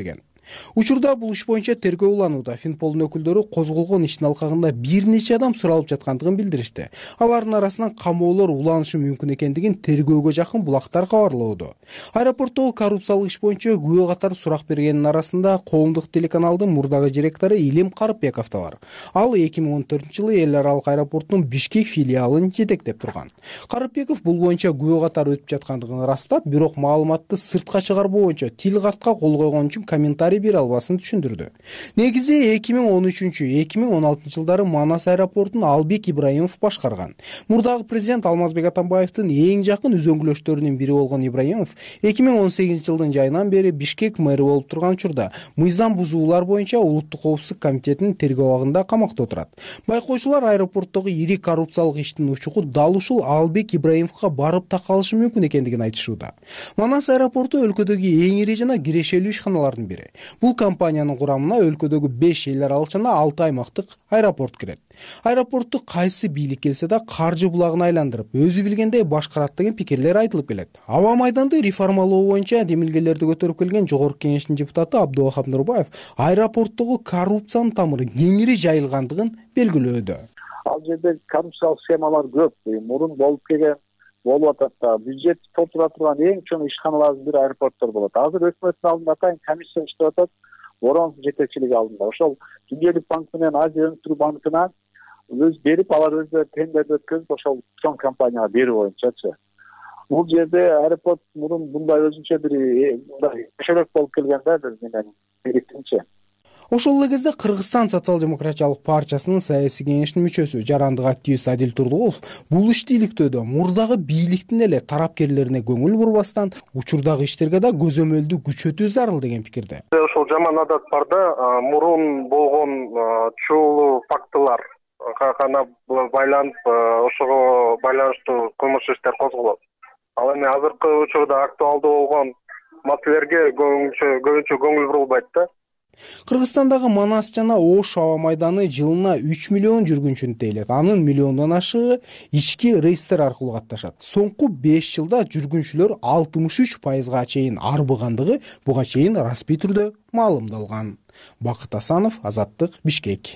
Учурда бул иш боюнча тергөө уланууда. Финполдун өкүлдөрү козголгон иштин алкагында бир нече адам суралып жаткандыгын билдиришти. Алардын арасынан камоолор уланышы мүмкүн экендигин тергөөгө жакын булактар кабарлоодо. Аэропорттогу коррупциялык иш боюнча күбө катары сурак бергендин арасында коомдук телеканалдын мурдагы директору Илим Карыпбеков да бар. Ал эки миң он төртүнчү жылы эл аралык аэропорттун Бишкек филиалын жетектеп турган. Карыпбеков бул боюнча күбө катары өтүп жаткандыгын ырастап, бирок маалыматты сыртка чыгарбоо боюнча тил катка кол койгон үчүн комментарий бере албасын түшүндүрдү. Негизи эки миң он үчүнчү — эки миң он алтынчы жылдары Манас аэропортун Албек Ибраимов башкарган. Мурдагы президент Алмазбек Атамбаевдин эң жакын үзөңгүлөштөрүнүн бири болгон Ибраимов эки миң он сегизинчи жылдын жайынан бери Бишкек мэри болуп турган учурда мыйзам бузуулар боюнча улуттук коопсуздук комитетинин тергөө абагында камакта отурат. Байкоочулар аэропорттогу ири коррупциялык иштин учугу дал ушул Албек Ибраимовго барып такалышы мүмкүн экендигин айтышууда. Манас аэропорту өлкөдөгү эң ири жана кирешелүү ишканалардын бири. Бул компаниянын курамына өлкөдөгү беш эл аралык жана алты аймактык аэропорт кирет. Аэропортту кайсы бийлик келсе да каржы булагына айландырып, өзү билгендей башкарат деген пикирлер айтылып келет. Аба майданды реформалоо боюнча демилгелерди көтөрүп келген Жогорку Кеңештин депутаты Абдувахап Нурбаев аэропорттогу коррупциянын тамыры кеңири жайылгандыгын белгилөөдө. Ал жерде коррупциялык схемалар көп. Мурун болуп келген болуп атат да. Бюджетти толтура турган эң чоң ишканалардын бири аэропорттор болот. Азыр өкмөттүн алдында атайын комиссия иштеп атат. Воронов жетекчилиги алдында. Ошол Дүниелик банк менен Азия өнүктүрүү банкына өз берип, алар өздөрү тендерди өткөзүп, ошол чоң компанияга берүү боюнчачы. Бул жерде аэропорт мурун мындай өзүнчө бир мындай көчөлөк болуп келген да менен бириктинчи. Ошол эле кезде Кыргызстан социал-демократиялык партиясынын саясий кеңешинин мүчөсү, жарандык активист Адил Турдугулов бул ишти иликтөөдө мурдагы бийликтин эле тарапкерлерине көңүл бурбастан, учурдагы иштерге да көзөмөлдү күчөтүү зарыл деген пикирде. Ошол жаман адат бар да, мурун болгон чоолуу фактылар гана байланып, ошого байланыштуу кылмыш иштер козголот. Ал эми азыркы учурда актуалдуу болгон маселелерге көбүнчө көңүл бурулбайт да. Кыргызстандагы Манас жана Ош аба майданы жылына үч миллион жүргүнчүнү тейлет. Анын миллиондон ашыгы ички рейстер аркылуу катташат. Соңку беш жылда жүргүнчүлөр алтымыш үч пайызга чейин арбыгандыгы буга чейин расмий түрдө маалымдалган. Бакыт Асанов, Азаттык, Бишкек.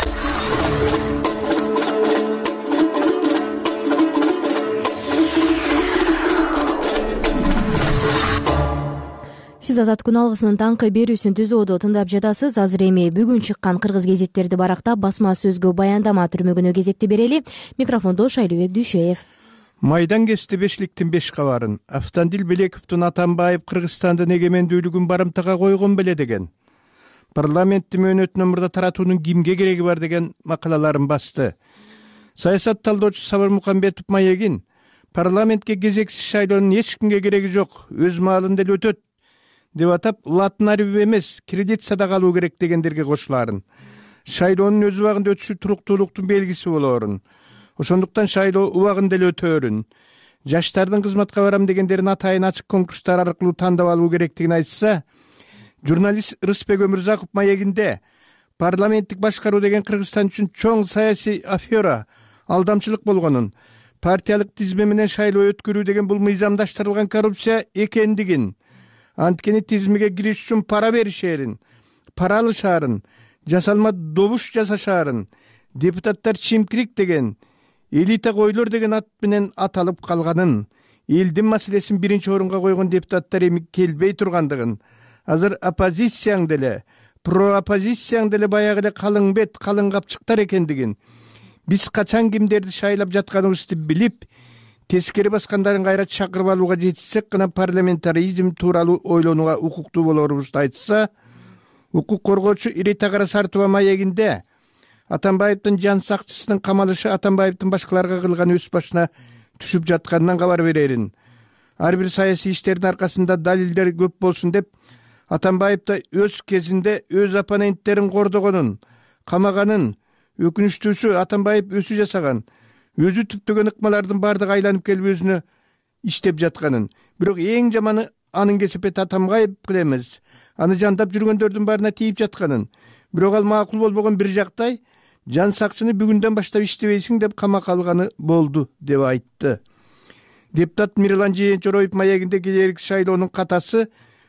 Сиз Азат күн алгысынын таңкы берүүсүн түзүүдө тыңдап жатасыз. Азыр эми бүгүн чыккан кыргыз гезиттерди барактап, басма сөзгө баяндама түрмөгүнө кезекти берели. Микрофондо Шайлыбек Дүйшөев. Майдан кести бешликтин беш кабарын Автандил Белековдун Атамбаев Кыргызстандын эгемендүүлүгүн барымтага койгон беле деген, парламенттин мөөнөтүнөн мурда таратуунун кимге кереги бар деген макалаларын басты. Саясат талдоочу Сабыр Мукамбетов маегин парламентке кезексиз шайлоонун эч кимге кереги жок, өз маалында эле өтөт деп атап, латын арбиби эмес, кириллицада калуу керек дегендерге кошулаарын. Шайлоонун өз убагында өтүшү туруктуулуктун белгиси болоорун. Ошондуктан шайлоо убагында эле өтөөрүн. Жаштардын кызматка барам дегендерин атайын ачык конкурстар аркылуу тандап алуу керектигин айтса, журналист Рыспек Өмүрзаков маегинде парламенттик башкаруу деген Кыргызстан үчүн чоң саясий афера, алдамчылык болгонун, партиялык тизме менен шайлоо өткөрүү деген бул мыйзамдаштырылган коррупция экендигин, анткени тизмеге кириш үчүн пара беришээрин, пара алышаарын, жасалма добуш жасашаарын, депутаттар чимкирик деген, элита койлор деген ат менен аталып калганын, элдин маселесин биринчи орунга койгон депутаттар эми келбей тургандыгын, азыр оппозицияң деле, прооппозицияң деле баягы эле калың бет, калың капчыктар экендигин, биз качан кимдерди шайлап жатканыбызды билип, тескери баскандарын кайра чакырып алууга жетишсек гана парламентаризм тууралуу ойлонууга укуктуу болорубузду айтса, укук коргоочу Ирита Кара Сартова маегинде Атамбаевдин жан сакчысынын камалышы Атамбаевдин башкаларга кылган өз башына түшүп жатканынан кабар берерин. Ар бир саясий иштердин аркасында далилдер көп болсун деп, Атамбаевда өз кезинде өз оппоненттерин кордогонун, камаганын, өкүнүчтүүсү Атамбаев өзү жасаган, өзү түптөгөн ыкмалардын бардыгы айланып келип өзүнө иштеп жатканын. Бирок эң жаманы анын кесепети Атамбаев эмес, аны жандап жүргөндөрдүн баарына тийип жатканын. Бирок ал макул болбогон бир жактай, жан сакчыны бүгүндөн баштап иштебейсиң деп камакка алганы болду деп айтты. Депутат Мирлан Жээнчороев маегинде келерки шайлоонун катасы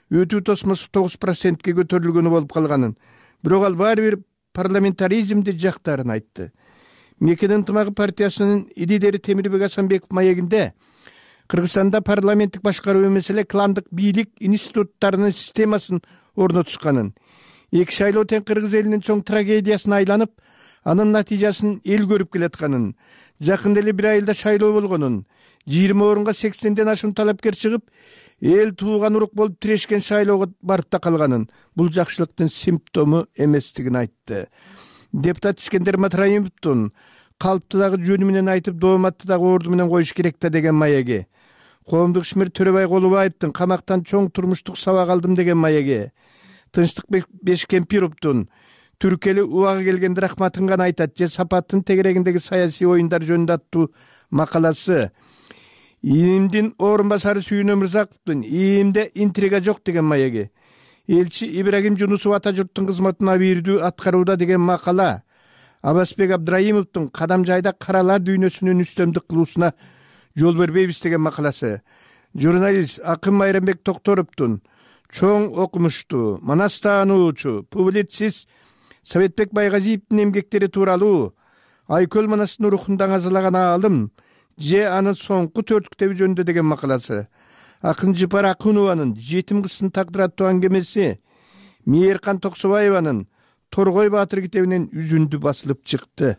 өтүү тосмосу тогуз процентке көтөрүлгөнү болуп калганын, бирок ал баары бир парламентаризмди жактарын айтты. Мекен ынтымагы партиясынын лидери Темирбек Асанбеков маегинде Кыргызстанда парламенттик башкаруу эмес эле кландык бийлик институттарынын системасын орнотушканын, эки шайлоо тең кыргыз элинин чоң трагедиясына айланып, анын натыйжасын эл көрүп келатканын, жакында эле бир айылда шайлоо болгонун, жыйырма орунга сексенден ашуун талапкер чыгып, эл туулган урук болуп тирешкен шайлоого барып да калганын, бул жакшылыктын симптому эместигин айтты. Депутат Искендер Матраимовдун калпты дагы жөнү менен айтып, дооматты дагы орду менен коюш керек да деген маеги, коомдук ишмер Төрөбай Колубаевдин камактан чоң турмуштук сабак алдым деген маеги, Тынчтыкбек Бешкемпировдун Түркели убагы келгенде рахматын гана айтат же сапаттын тегерегиндеги саясий оюндар жөнүндө аттуу макаласы, ИИМдин орун басары Сүйүн Өмүрзаковдун ИИМде интрига жок деген маеги, элчи Ибрагим Жунусов ата журттун кызматын абийирдүү аткарууда деген макала, Абасбек Абдраимовдун кадам жайда каралар дүйнөсүнүн үстөмдүк кылуусуна жол бербейбиз деген макаласы, журналист Акын Майрамбек Токторовдун чоң окумуштуу, манас таануучу, публицист Советбек Байгазиевдин эмгектери тууралуу Айкөл Манастын рухунда аңазылаган аалым же анын соңку төрт китеби жөнүндө деген макаласы, Акын Жыпар Акунованын жетим кыздын тагдыры аттуу аңгемеси, Мейиркан Токсобаеванын Торгой Баатыр китебинен үзүндү басылып чыкты.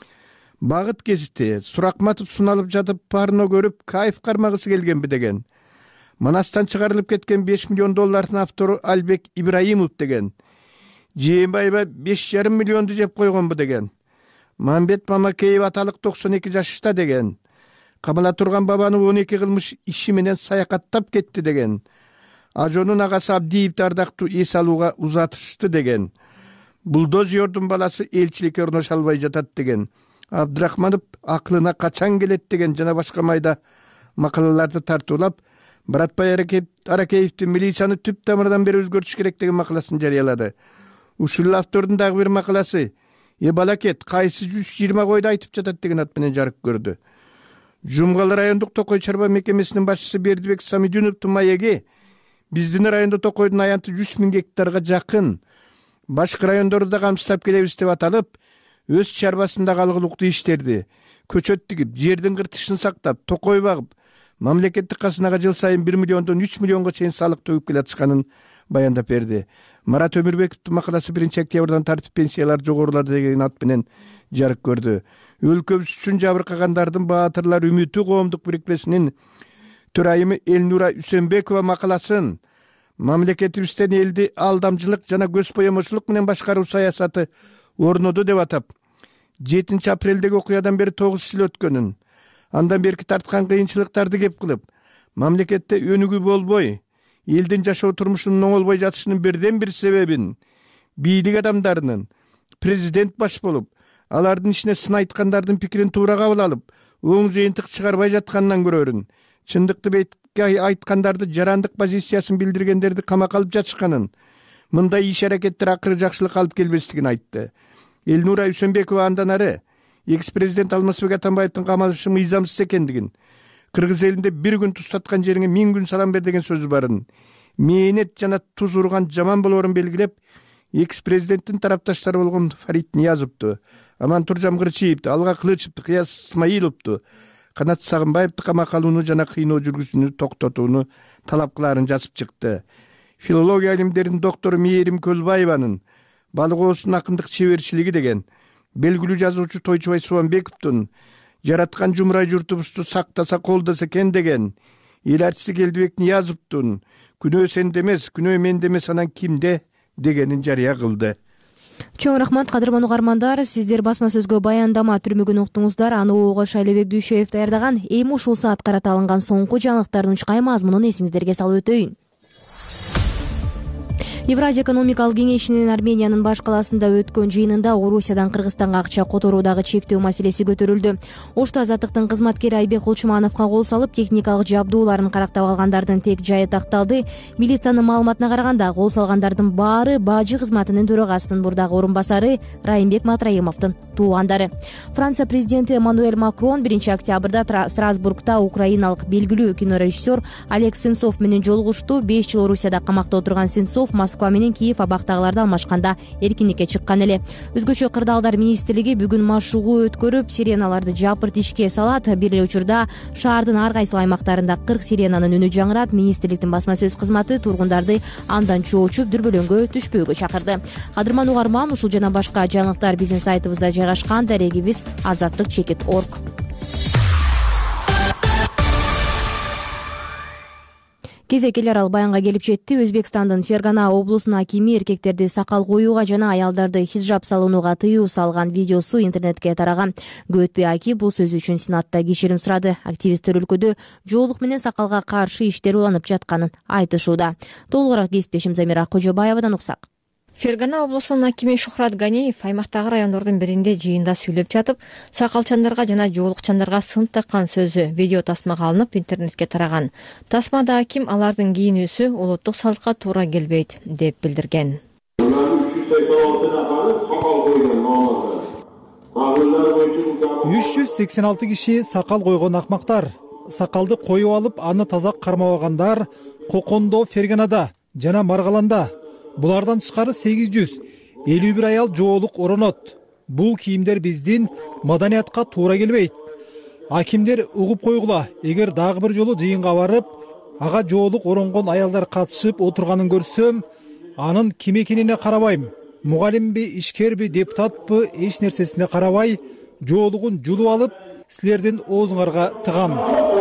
Багыт гезити Суракматов суналып жатып парно көрүп кайф кармагысы келгенби деген, Манастан чыгарылып кеткен беш миллион доллардын автору Албек Ибраимов деген, Жээнбаева беш жарым миллионду жеп койгонбу деген, Мамбет Мамакеев аталык токсон эки жашта деген, Камала Турган бабаны он эки кылмыш иши менен саякаттап кетти деген, Ажонун агасы Абдиевди ардактуу эс алууга узатышты деген, Булдозердун баласы элчиликке орношо албай жатат деген, Абдрахманов акылына качан келет деген жана башка майда макалаларды тартуулап, Баратбай Аракеевдин милицияны түп тамырдан бери өзгөртүш керек деген макаласын жарыялады. Ушул автордун дагы бир макаласы «Э балакет, кайсы жүз жыйырма койду айтып жатат» деген ат менен жарык көрдү. Жумгал райондук токой чарба мекемесинин башчысы Бердибек Самидюновдун маеги биздин райондо токойдун аянты жүз миң гектарга жакын, башка райондорду да камсыздап келебиз деп аталып, өз чарбасындагы алгылыктуу иштерди, көчөт тигип, жердин кыртышын сактап, токой багып, мамлекеттик казынага жыл сайын бир миллиондон үч миллионго чейин салык төгүп келатышканын баяндап берди. Марат Өмүрбековдун макаласы биринчи октябрдан тартып пенсиялар жогорулады деген ат менен жарык көрдү. Өлкөбүз үчүн жабыркагандардын баатырлар үмүтү коомдук бирикмесинин төрайымы Элнура Үсөнбекова макаласын мамлекетибизден элди алдамчылык жана көз боемочулук менен башкаруу саясаты орноду деп атап, жетинчи апрелдеги окуядан бери тогуз жыл өткөнүн, андан берки тарткан кыйынчылыктарды кеп кылып, мамлекетте өнүгүү болбой, элдин жашоо турмушунун оңолбой жатышынын бирден бир себебин бийлик адамдарынын президент баш болуп, алардын ишине сын айткандардын пикирин туура кабыл алып, оң жыйынтык чыгарбай жатканынан көрөрүн, чындыкты бетке айткандарды, жарандык позициясын билдиргендерди камакка алып жатышканын, мындай иш аракеттер акыры жакшылыкка алып келбестигин айтты. Элнура Үсөнбекова андан ары экс-президент Алмазбек Атамбаевдин камалышы мыйзамсыз экендигин, кыргыз элинде бир күн туз саткан жериңе миң күн салам бер деген сөзү барын, мээнет жана туз урган жаман болоорун белгилеп, экс-президенттин тарапташтары болгон Фарид Ниязовду, Амантур Жамгырчиевди, Алга Кылычевди, Кыяз Исмаиловду, Канат Сагынбаевди камакка алууну жана кыйноо жүргүзүүнү токтотууну талап кылаарын жазып чыкты. Филология илимдеринин доктору Мээрим Көлбаеванын балык оосунун акындык чеберчилиги деген, белгилүү жазуучу Тойчубай Субанбековдун жараткан жумурай журтубузду сактаса колдоса экен деген, эл артисти Келдибек Ниязовдун күнөө сенде эмес, күнөө менде эмес, анан кимде дегенин жарыя кылды. Чоң рахмат, кадырман угармандар. Сиздер басма сөзгө баяндама түрмөгүн уктуңуздар. Аны угуга Шайлебек Дүйшөев даярдаган. Эми ушул саат карата алынган соңку жаңылыктардын учкай мазмунун эсиңиздерге салып өтөйүн. Евразия экономикалык кеңешинин Армениянын баш каласында өткөн жыйынында Орусиядан Кыргызстанга акча которуудагы чектөө маселеси көтөрүлдү. Ошто Азаттыктын кызматкери Айбек Кулчумановго кол салып, техникалык жабдууларын карактап алгандардын тек жайы такталды. Милициянын маалыматына караганда, кол салгандардын баары бажы кызматынын төрагасынын бурдагы орун басары Райымбек Матраимовдун туугандары. Франция президенти Эммануэль Макрон биринчи октябрда Страсбургда украиналык белгилүү кинорежиссер Олег Сенцов менен жолугушту. беш жыл Орусияда камакта отурган Сенцов Москва менен Киев абактагыларды алмашканда эркиндикке чыккан эле. Өзгөчө кырдаалдар министрлиги бүгүн машыгуу өткөрүп, сиреналарды жапырт ишке салат. Бир эле учурда шаардын ар кайсы аймактарында кырк сиренанын үнү жаңырат. Министрликтин басма сөз кызматы тургундарды андан чоочуп дүрбөлөңгө түшпөөгө чакырды. Кадырман угарман, ушул жана башка жаңылыктар биздин сайтыбызда жайгашкан. Дарегибиз азаттык чекит точка орг. Кезекелер ал баянга келип жетти. Өзбекстандын Фергана облусунун акими эркектерди сакал коюуга жана аялдарды хиджаб салынууга тыюу салган видеосу интернетке тараган. Көп өтпөй аки бул сөзү үчүн Сенатта кечирим сурады. Активисттер өлкөдө жоолук менен сакалга каршы иштер уланып жатканын айтышууда. Толугураак кесиптешим Замира Кожобаевадан уксак. Фергана облусунун акими Шухрат Ганиев аймактагы райондордун биринде жыйында сүйлөп жатып, сакалчандарга жана жоолукчандарга сын таккан сөзү видео тасмага алынып интернетке тараган. Тасмада аким алардын кийинүүсү улуттук салтка туура келбейт деп билдирген. үч жүз сексен алты киши сакал койгон акмактар. Сакалды коюп алып, аны таза кармабагандар Кокондо, Ферганада жана Маргаланда. Булардан тышкары сегиз жүз элүү бир аял жоолук оронот. Бул кийимдер биздин маданиятка туура келбейт. Акимдер угуп койгула, эгер дагы бир жолу жыйынга барып, ага жоолук оронгон аялдар катышып отурганын көрсөм, анын ким экенине карабайм. Мугалимби, ишкерби, депутатпы, эч нерсесине карабай, жоолугун жулуп алып, силердин оозуңарга тыгам.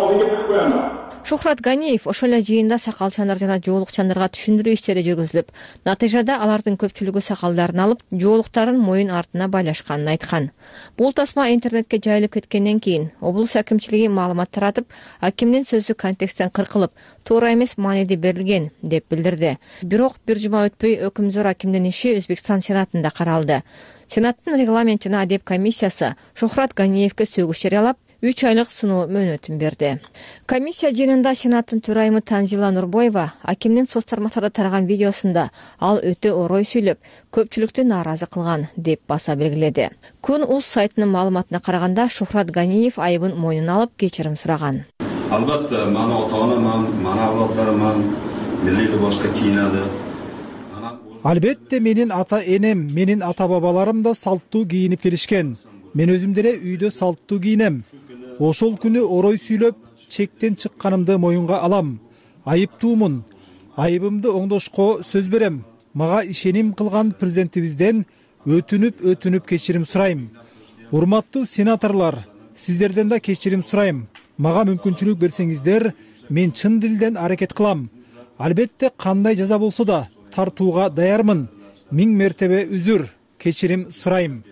Шухрат Ганиев ошол эле жыйында сакалчандар жана жоолукчандарга түшүндүрүү иштери жүргүзүлүп, натыйжада алардын көпчүлүгү сакалдарын алып, жоолуктарын моюн артына байлашканын айткан. Бул тасма интернетке жайылып кеткенден кийин облус акимчилиги маалымат таратып, акимдин сөзү контексттен кыркылып, туура эмес мааниде берилген деп билдирди. Бирок бир жума өтпөй өкүмзөр акимдин иши Өзбекстан Сенатында каралды. Сенаттын регламент жана адеп комиссиясы Шухрат Ганиевке сөгүш жарыялап, үч айлык сыноо мөөнөтүн берди. Комиссия жыйынында Сенаттын төрайымы Танзила Нурбоева акимдин соц тармактарда тараган видеосунда ал өтө орой сүйлөп, көпчүлүктү нааразы кылган деп баса белгиледи. Күн Уз сайтынын маалыматына караганда Шухрат Ганиев айыбын мойнуна алып кечирим сураган. Албетте, мана ата-анам, мана авлаттарым милли либаста кийинadi. Албетте, менин ата-энем, менин ата-бабаларым да салттуу кийинип келишкен. Мен өзүм деле үйдө салттуу кийинем. Ошол күнү орой сүйлөп, чектен чыкканымды моюнга алам. Айыптуумун. Айыбымды оңдошко сөз берем. Мага ишеним кылган президентибизден өтүнүп өтүнүп кечирим сурайм. Урматтуу сенаторлор, сиздерден да кечирим сурайм. Мага мүмкүнчүлүк берсеңиздер, мен чын дилден аракет кылам. Албетте, кандай жаза болсо да тартууга даярмын. Миң мертебе үзүр, кечирим сурайм.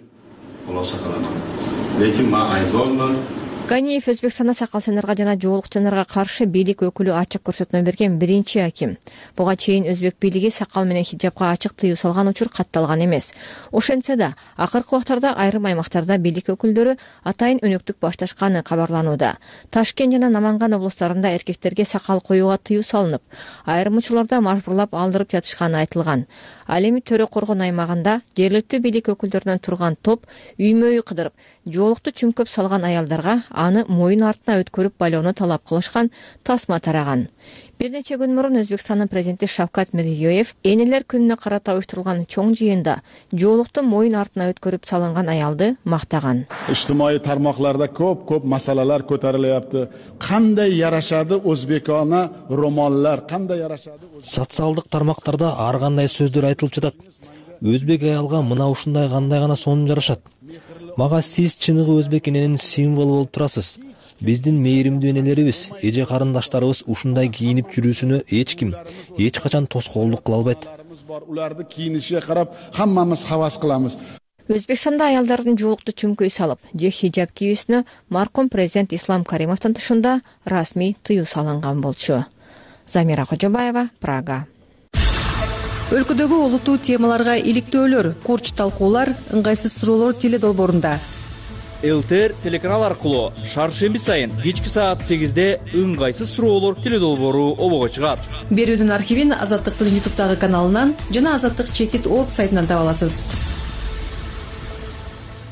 Ганиев Өзбекстанда сакалчандарга жана жоолукчандарга каршы бийлик өкүлү ачык көрсөтмө берген биринчи аким. Буга чейин өзбек бийлиги сакал менен хиджабка ачык тыюу салган учур катталган эмес. Ошентсе да, акыркы убактарда айрым аймактарда бийлик өкүлдөрү атайын өнөктүк башташканы кабарланууда. Ташкент жана Наманган облустарында эркектерге сакал коюуга тыюу салынып, айрым учурларда мажбурлап алдырып жатышканы айтылган. Ал эми Төрө Коргон аймагында жергиликтүү бийлик өкүлдөрүнөн турган топ үймө үй кыдырып, жоолукту чүмкөп салган аялдарга аны моюн артына өткөрүп байлоону талап кылышкан тасма тараган. Бир нече күн мурун Өзбекстандын президенти Шавкат Мирзиёев энелер күнүнө карата уюштурулган чоң жыйында жоолукту моюн артына өткөрүп салынган аялды мактаган. Ijtimoiy tarmoqlarda ko'p-ko'p masalalar ko'tarilyapti. Qanday yarashadi o'zbekona ro'mollar, qanday yarashadi? Социалдык тармактарда ар кандай сөздөр айтылып жатат. Өзбек аялга мына ушундай кандай гана сонун жарашат. Мага сиз чыныгы өзбек эненин символу болуп турасыз. Биздин мээримдүү энелерибиз, эже карындаштарыбыз ушундай кийинип жүрүүсүнө эч ким, эч качан тоскоолдук кыла албайт. Уларды кийинишине карап, хаммамыз хавас кылабыз. Өзбекстанда аялдардын жоолукту чүмкөй салып, же хиджаб кийүүсүнө маркум президент Ислам Каримовдун тушунда расмий тыюу салынган болчу. Замира Кожобаева, Прага. Өлкөдөгү олуттуу темаларга иликтөөлөр, курч талкуулар, ыңгайсыз суроолор теледолбоорунда. ЛТР телеканал аркылуу шаршемби сайын кечки саат сегизде ыңгайсыз суроолор теледолбоору обого чыгат. Берүүнүн архивин Азаттыктын ютубтагы каналынан жана Азаттык чекит орг сайтынан таба аласыз.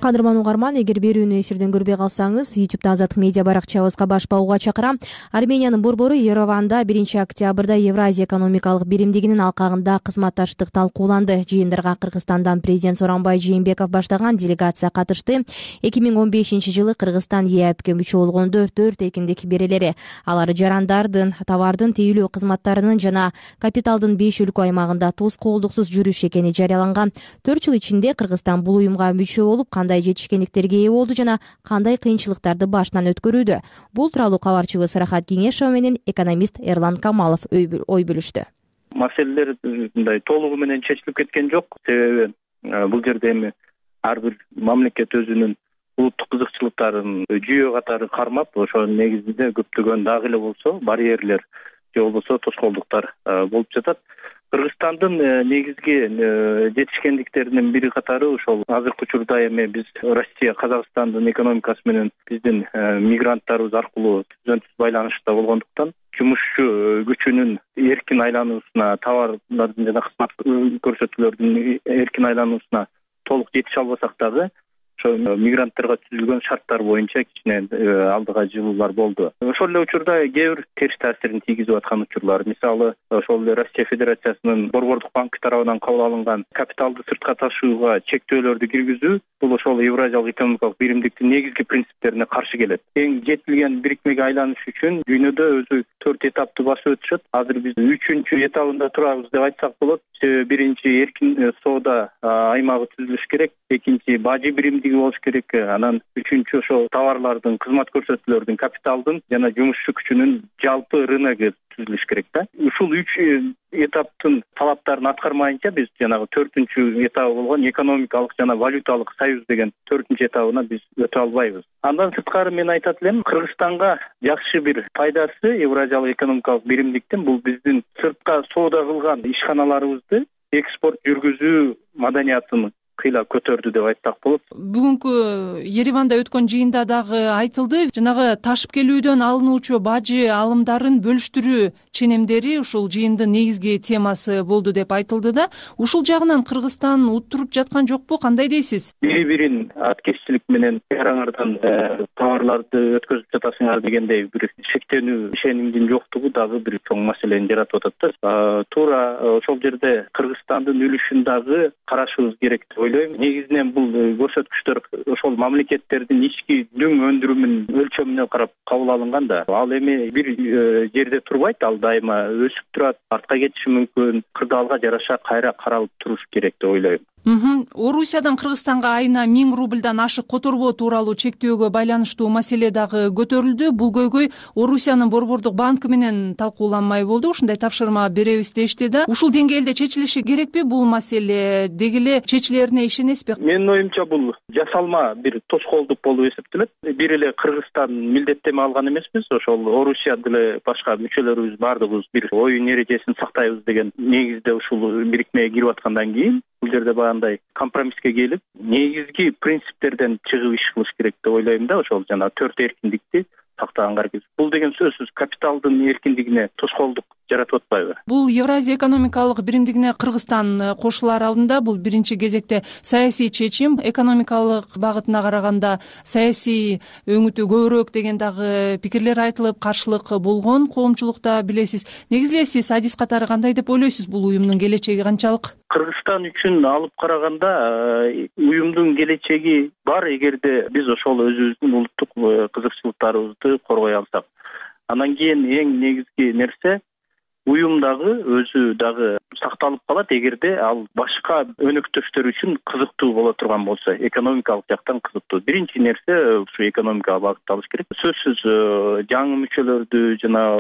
кадырман угарман, эгер берүүнү эфирден көрбөй калсаңыз, ютубта Азаттык медиа баракчабызга баш багууга чакырам. Армениянын борбору Ереванда биринчи октябрда Евразия экономикалык биримдигинин алкагында кызматташтык талкууланды. Жыйындарга Кыргызстандан президент Сооронбай Жээнбеков баштаган делегация катышты. эки миң он бешинчи жылы Кыргызстан Е А П'ке мүчө болгондо төрт эркиндик берелери. Алар жарандардын, товардын тейлөө кызматтарынын жана капиталдын беш өлкө аймагында тоскоолдуксуз жүрүш экени жарыяланган. төрт жыл ичинде Кыргызстан бул уюмга мүчө болуп кандай жетишкендиктерге ээ болду жана кандай кыйынчылыктарды башынан өткөрүүдө. Бул тууралуу кабарчыбыз Рахат Кеңешова менен экономист Эрлан Камалов ой бөлүштү. Маселелер мындай толугу менен чечилип кеткен жок. Себеби бул жерде эми ар бир мамлекет өзүнүн улуттук кызыкчылыктарын жүйө катары кармап, ошо негизинде көптөгөн дагы эле болсо барьерлер же болбосо тоскоолдуктар болуп жатат. Кыргызстандын негизги жетишкендиктеринин бири катары ошол азыркы учурда эми биз Россия, Казакстандын экономикасы менен биздин мигранттарыбыз аркылуу түзөнсүз байланышта болгондуктан жумушчу күчүнүн эркин айлануусуна, товарлардын жана кызмат көрсөтүүлөрдүн эркин айлануусуна толук жетише албасак дагы ошо мигранттарга түзүлгөн шарттар боюнча кичине алдыга жылуулар болду. Ошол эле учурда кээ бир терс таасирин тийгизип аткан учурлар, мисалы ошол эле Россия Федерациясынын борбордук банкы тарабынан кабыл алынган капиталды сыртка ташууга чектөөлөрдү киргизүү, бул ошол Евразиялык экономикалык биримдиктин негизги принциптерине каршы келет. Эң жетилген бирикмеге айланыш үчүн дүйнөдө өзү төрт этапты басып өтүшөт. Азыр биз үчүнчү этабында турабыз деп айтсак болот. Себеби биринчи эркин соода аймагы түзүлүш керек, экинчи бажы биримдиги болуш керек, анан үчүнчү ошол товарлардын, кызмат көрсөтүүлөрдүн, капиталдын жана жумушчу күчүнүн жалпы рыногу түзүлүш керек да. Ушул үч этаптын талаптарын аткармайынча биз жанагы төртүнчү этабы болгон экономикалык жана валюталык союз деген төртүнчү этабына биз өтө албайбыз. Андан сырткары мен айтат элем, Кыргызстанга жакшы бир пайдасы Евразиялык экономикалык биримдиктин бул биздин сыртка соода кылган ишканаларыбызды экспорт жүргүзүү маданиятын кыйла көтөрдү деп айтсак болот. Бүгүнкү Ереванда өткөн жыйында дагы айтылды, жанагы ташып келүүдөн алынуучу бажы алымдарын бөлүштүрүү ченемдери ушул жыйындын негизги темасы болду деп айтылды да. Ушул жагынан Кыргызстан уттуруп жаткан жокпу, кандай дейсиз? Бири-бирин аткезчилик менен араңардан товарларды өткөзүп жатасыңар дегендей бир шектенүү ишенимдин жоктугу дагы бир чоң маселени жаратып атат да. Туура ошол жерде Кыргызстандын үлүшүн дагы карашыбыз керек деп ойлойм. Негизинен бул көрсөткүчтөр ошол мамлекеттердин ички дүң өндүрүмүнүн өлчөмүнө карап кабыл алынган да. Ал эми бир жерде турбайт, ал дайыма өсүп турат, артка кетиши мүмкүн. Кырдаалга жараша кайра каралып туруш керек деп ойлойм. Орусиядан Кыргызстанга айына миң рубльдан ашык которбоо тууралуу чектөөгө байланыштуу маселе дагы көтөрүлдү. Бул көйгөй Орусиянын борбордук банкы менен талкууланмай болду. Ушундай тапшырма беребиз дешти да. Ушул деңгээлде чечилиши керекпи бул маселе? Деги эле чечилерине ишенесизби? Менин оюмча бул жасалма бир тоскоолдук болуп эсептелет. Бир эле Кыргызстан милдеттеме алган эмеспиз. Ошол Орусия деле башка мүчөлөрүбүз баардыгыбыз бир оюн эрежесин сактайбыз деген негизде ушул бирикмеге кирип аткандан кийин бул жерде баягындай компромисске келип, негизги принциптерден чыгып иш кылыш керек деп ойлойм да. Ошол жана төрт эркиндикти сактаганга аракет. Бул деген сөзсүз капиталдын эркиндигине тоскоолдук жаратып атпайбы? Бул Евразия экономикалык биримдигине Кыргызстан кошулар алдында бул биринчи кезекте саясий чечим, экономикалык багытына караганда саясий өңүтү көбүрөөк деген дагы пикирлер айтылып, каршылык болгон коомчулукта билесиз. Негизи эле сиз адис катары кандай деп ойлойсуз, бул уюмдун келечеги канчалык? Кыргызстан үчүн алып караганда уюмдун келечеги бар, эгерде биз ошол өзүбүздүн улуттук кызыкчылыктарыбызды коргой алсак. Андан кийин эң негизги нерсе уюм дагы өзү дагы сакталып калат, эгерде ал башка өнөктөштөр үчүн кызыктуу боло турган болсо, экономикалык жактан кызыктуу. Биринчи нерсе ушу экономикага багытталыш керек. Сөзсүз жаңы мүчөлөрдү жана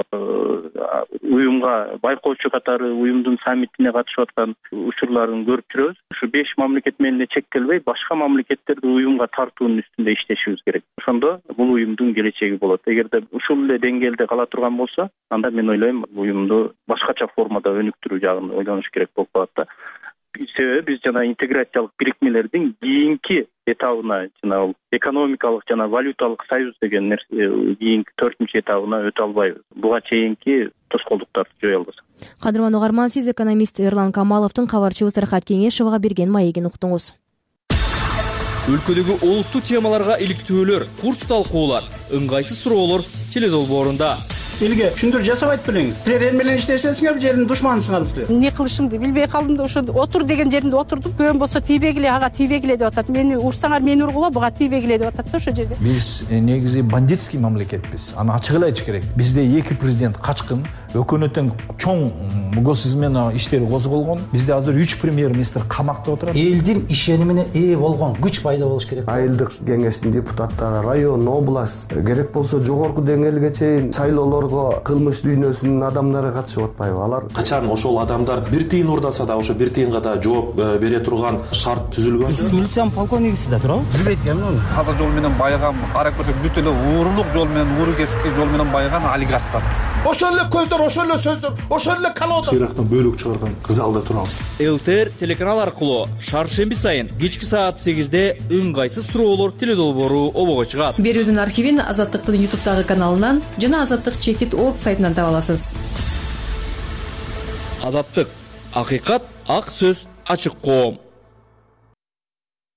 уюмга байкоочу катары уюмдун саммитине катышып аткан учурларын көрүп жүрөбүз. Ушу беш мамлекет менен чектелбей, башка мамлекеттерди уюмга тартуунун үстүндө иштешибиз керек. Ошондо бул уюмдун келечеги болот. Эгерде ушул эле деңгээлде кала турган болсо, анда мен ойлойм уюмду башкача формада өнүктүрүү жагын ойлонуш керек болуп калат да. Себеби биз жана интеграциялык бирикмелердин кийинки этабына, жана экономикалык жана валюталык союз деген нерсе кийинки төртүнчү этабына өтө албайбыз. Буга чейинки тоскоолдуктарды жое албасак. Кадырман угарман, сиз экономист Эрлан Камаловдун кабарчыбыз Рахат Кеңешовага берген маегин уктуңуз. өлкөдөгү олуттуу темаларга иликтөөлөр, курч талкуулар, ыңгайсыз суроолор теле долбоорунда. Элге түшүндүрүү жасабайт белеңиз. Силер эл менен иштешесиңер, жердин душманысыңар силер. Эмне кылышымды билбей калдым да ошо отур деген жеринде отурдум. Көөм болсо тийбегиле, ага тийбегиле деп атат. Мени урсаңар мени ургула, буга тийбегиле деп атат да ошо жерде. Биз негизи бандитский мамлекетпиз. Аны ачык эле айтыш керек. Бизде эки президент качкын, өкмөттүн чоң гос измена иштери козголгон. Бизде азыр үч премьер-министр камакта отурат. Элдин ишенимине ээ болгон күч пайда болуш керек. Айылдык кеңештин депутаттары, район, область, керек болсо жогорку деңгээлге чейин шайлоолор кылмыш дүйнөсүнүн адамдары катышып атпайбы? Алар качан ошол адамдар бир тыйын урдаса да ошо бир тыйынга да жооп бере турган шарт түзүлгөн. Сиз милициянын полковнигисиз да туурабы? билбейт экенмин. Таза жол менен байыган, карап көрсөк бүт эле уурулук жол менен, ууру кесикти жол менен байыган олигархтар. Ошол эле көздөр, ошол эле сөздөр, ошол эле колода. Ирактан бөлүк чыгарган залда турабыз. ЛТР телеканал аркылуу шаршемби сайын кечки саат сегизде ыңгайсыз суроолор теле долбоору обого чыгат. Берүүдүн архивин Азаттыктын ютубтагы каналынан жана азаттык чекит точка орг сайтынан таба аласыз. Азаттык, акыйкат, ак сөз, ачык коом.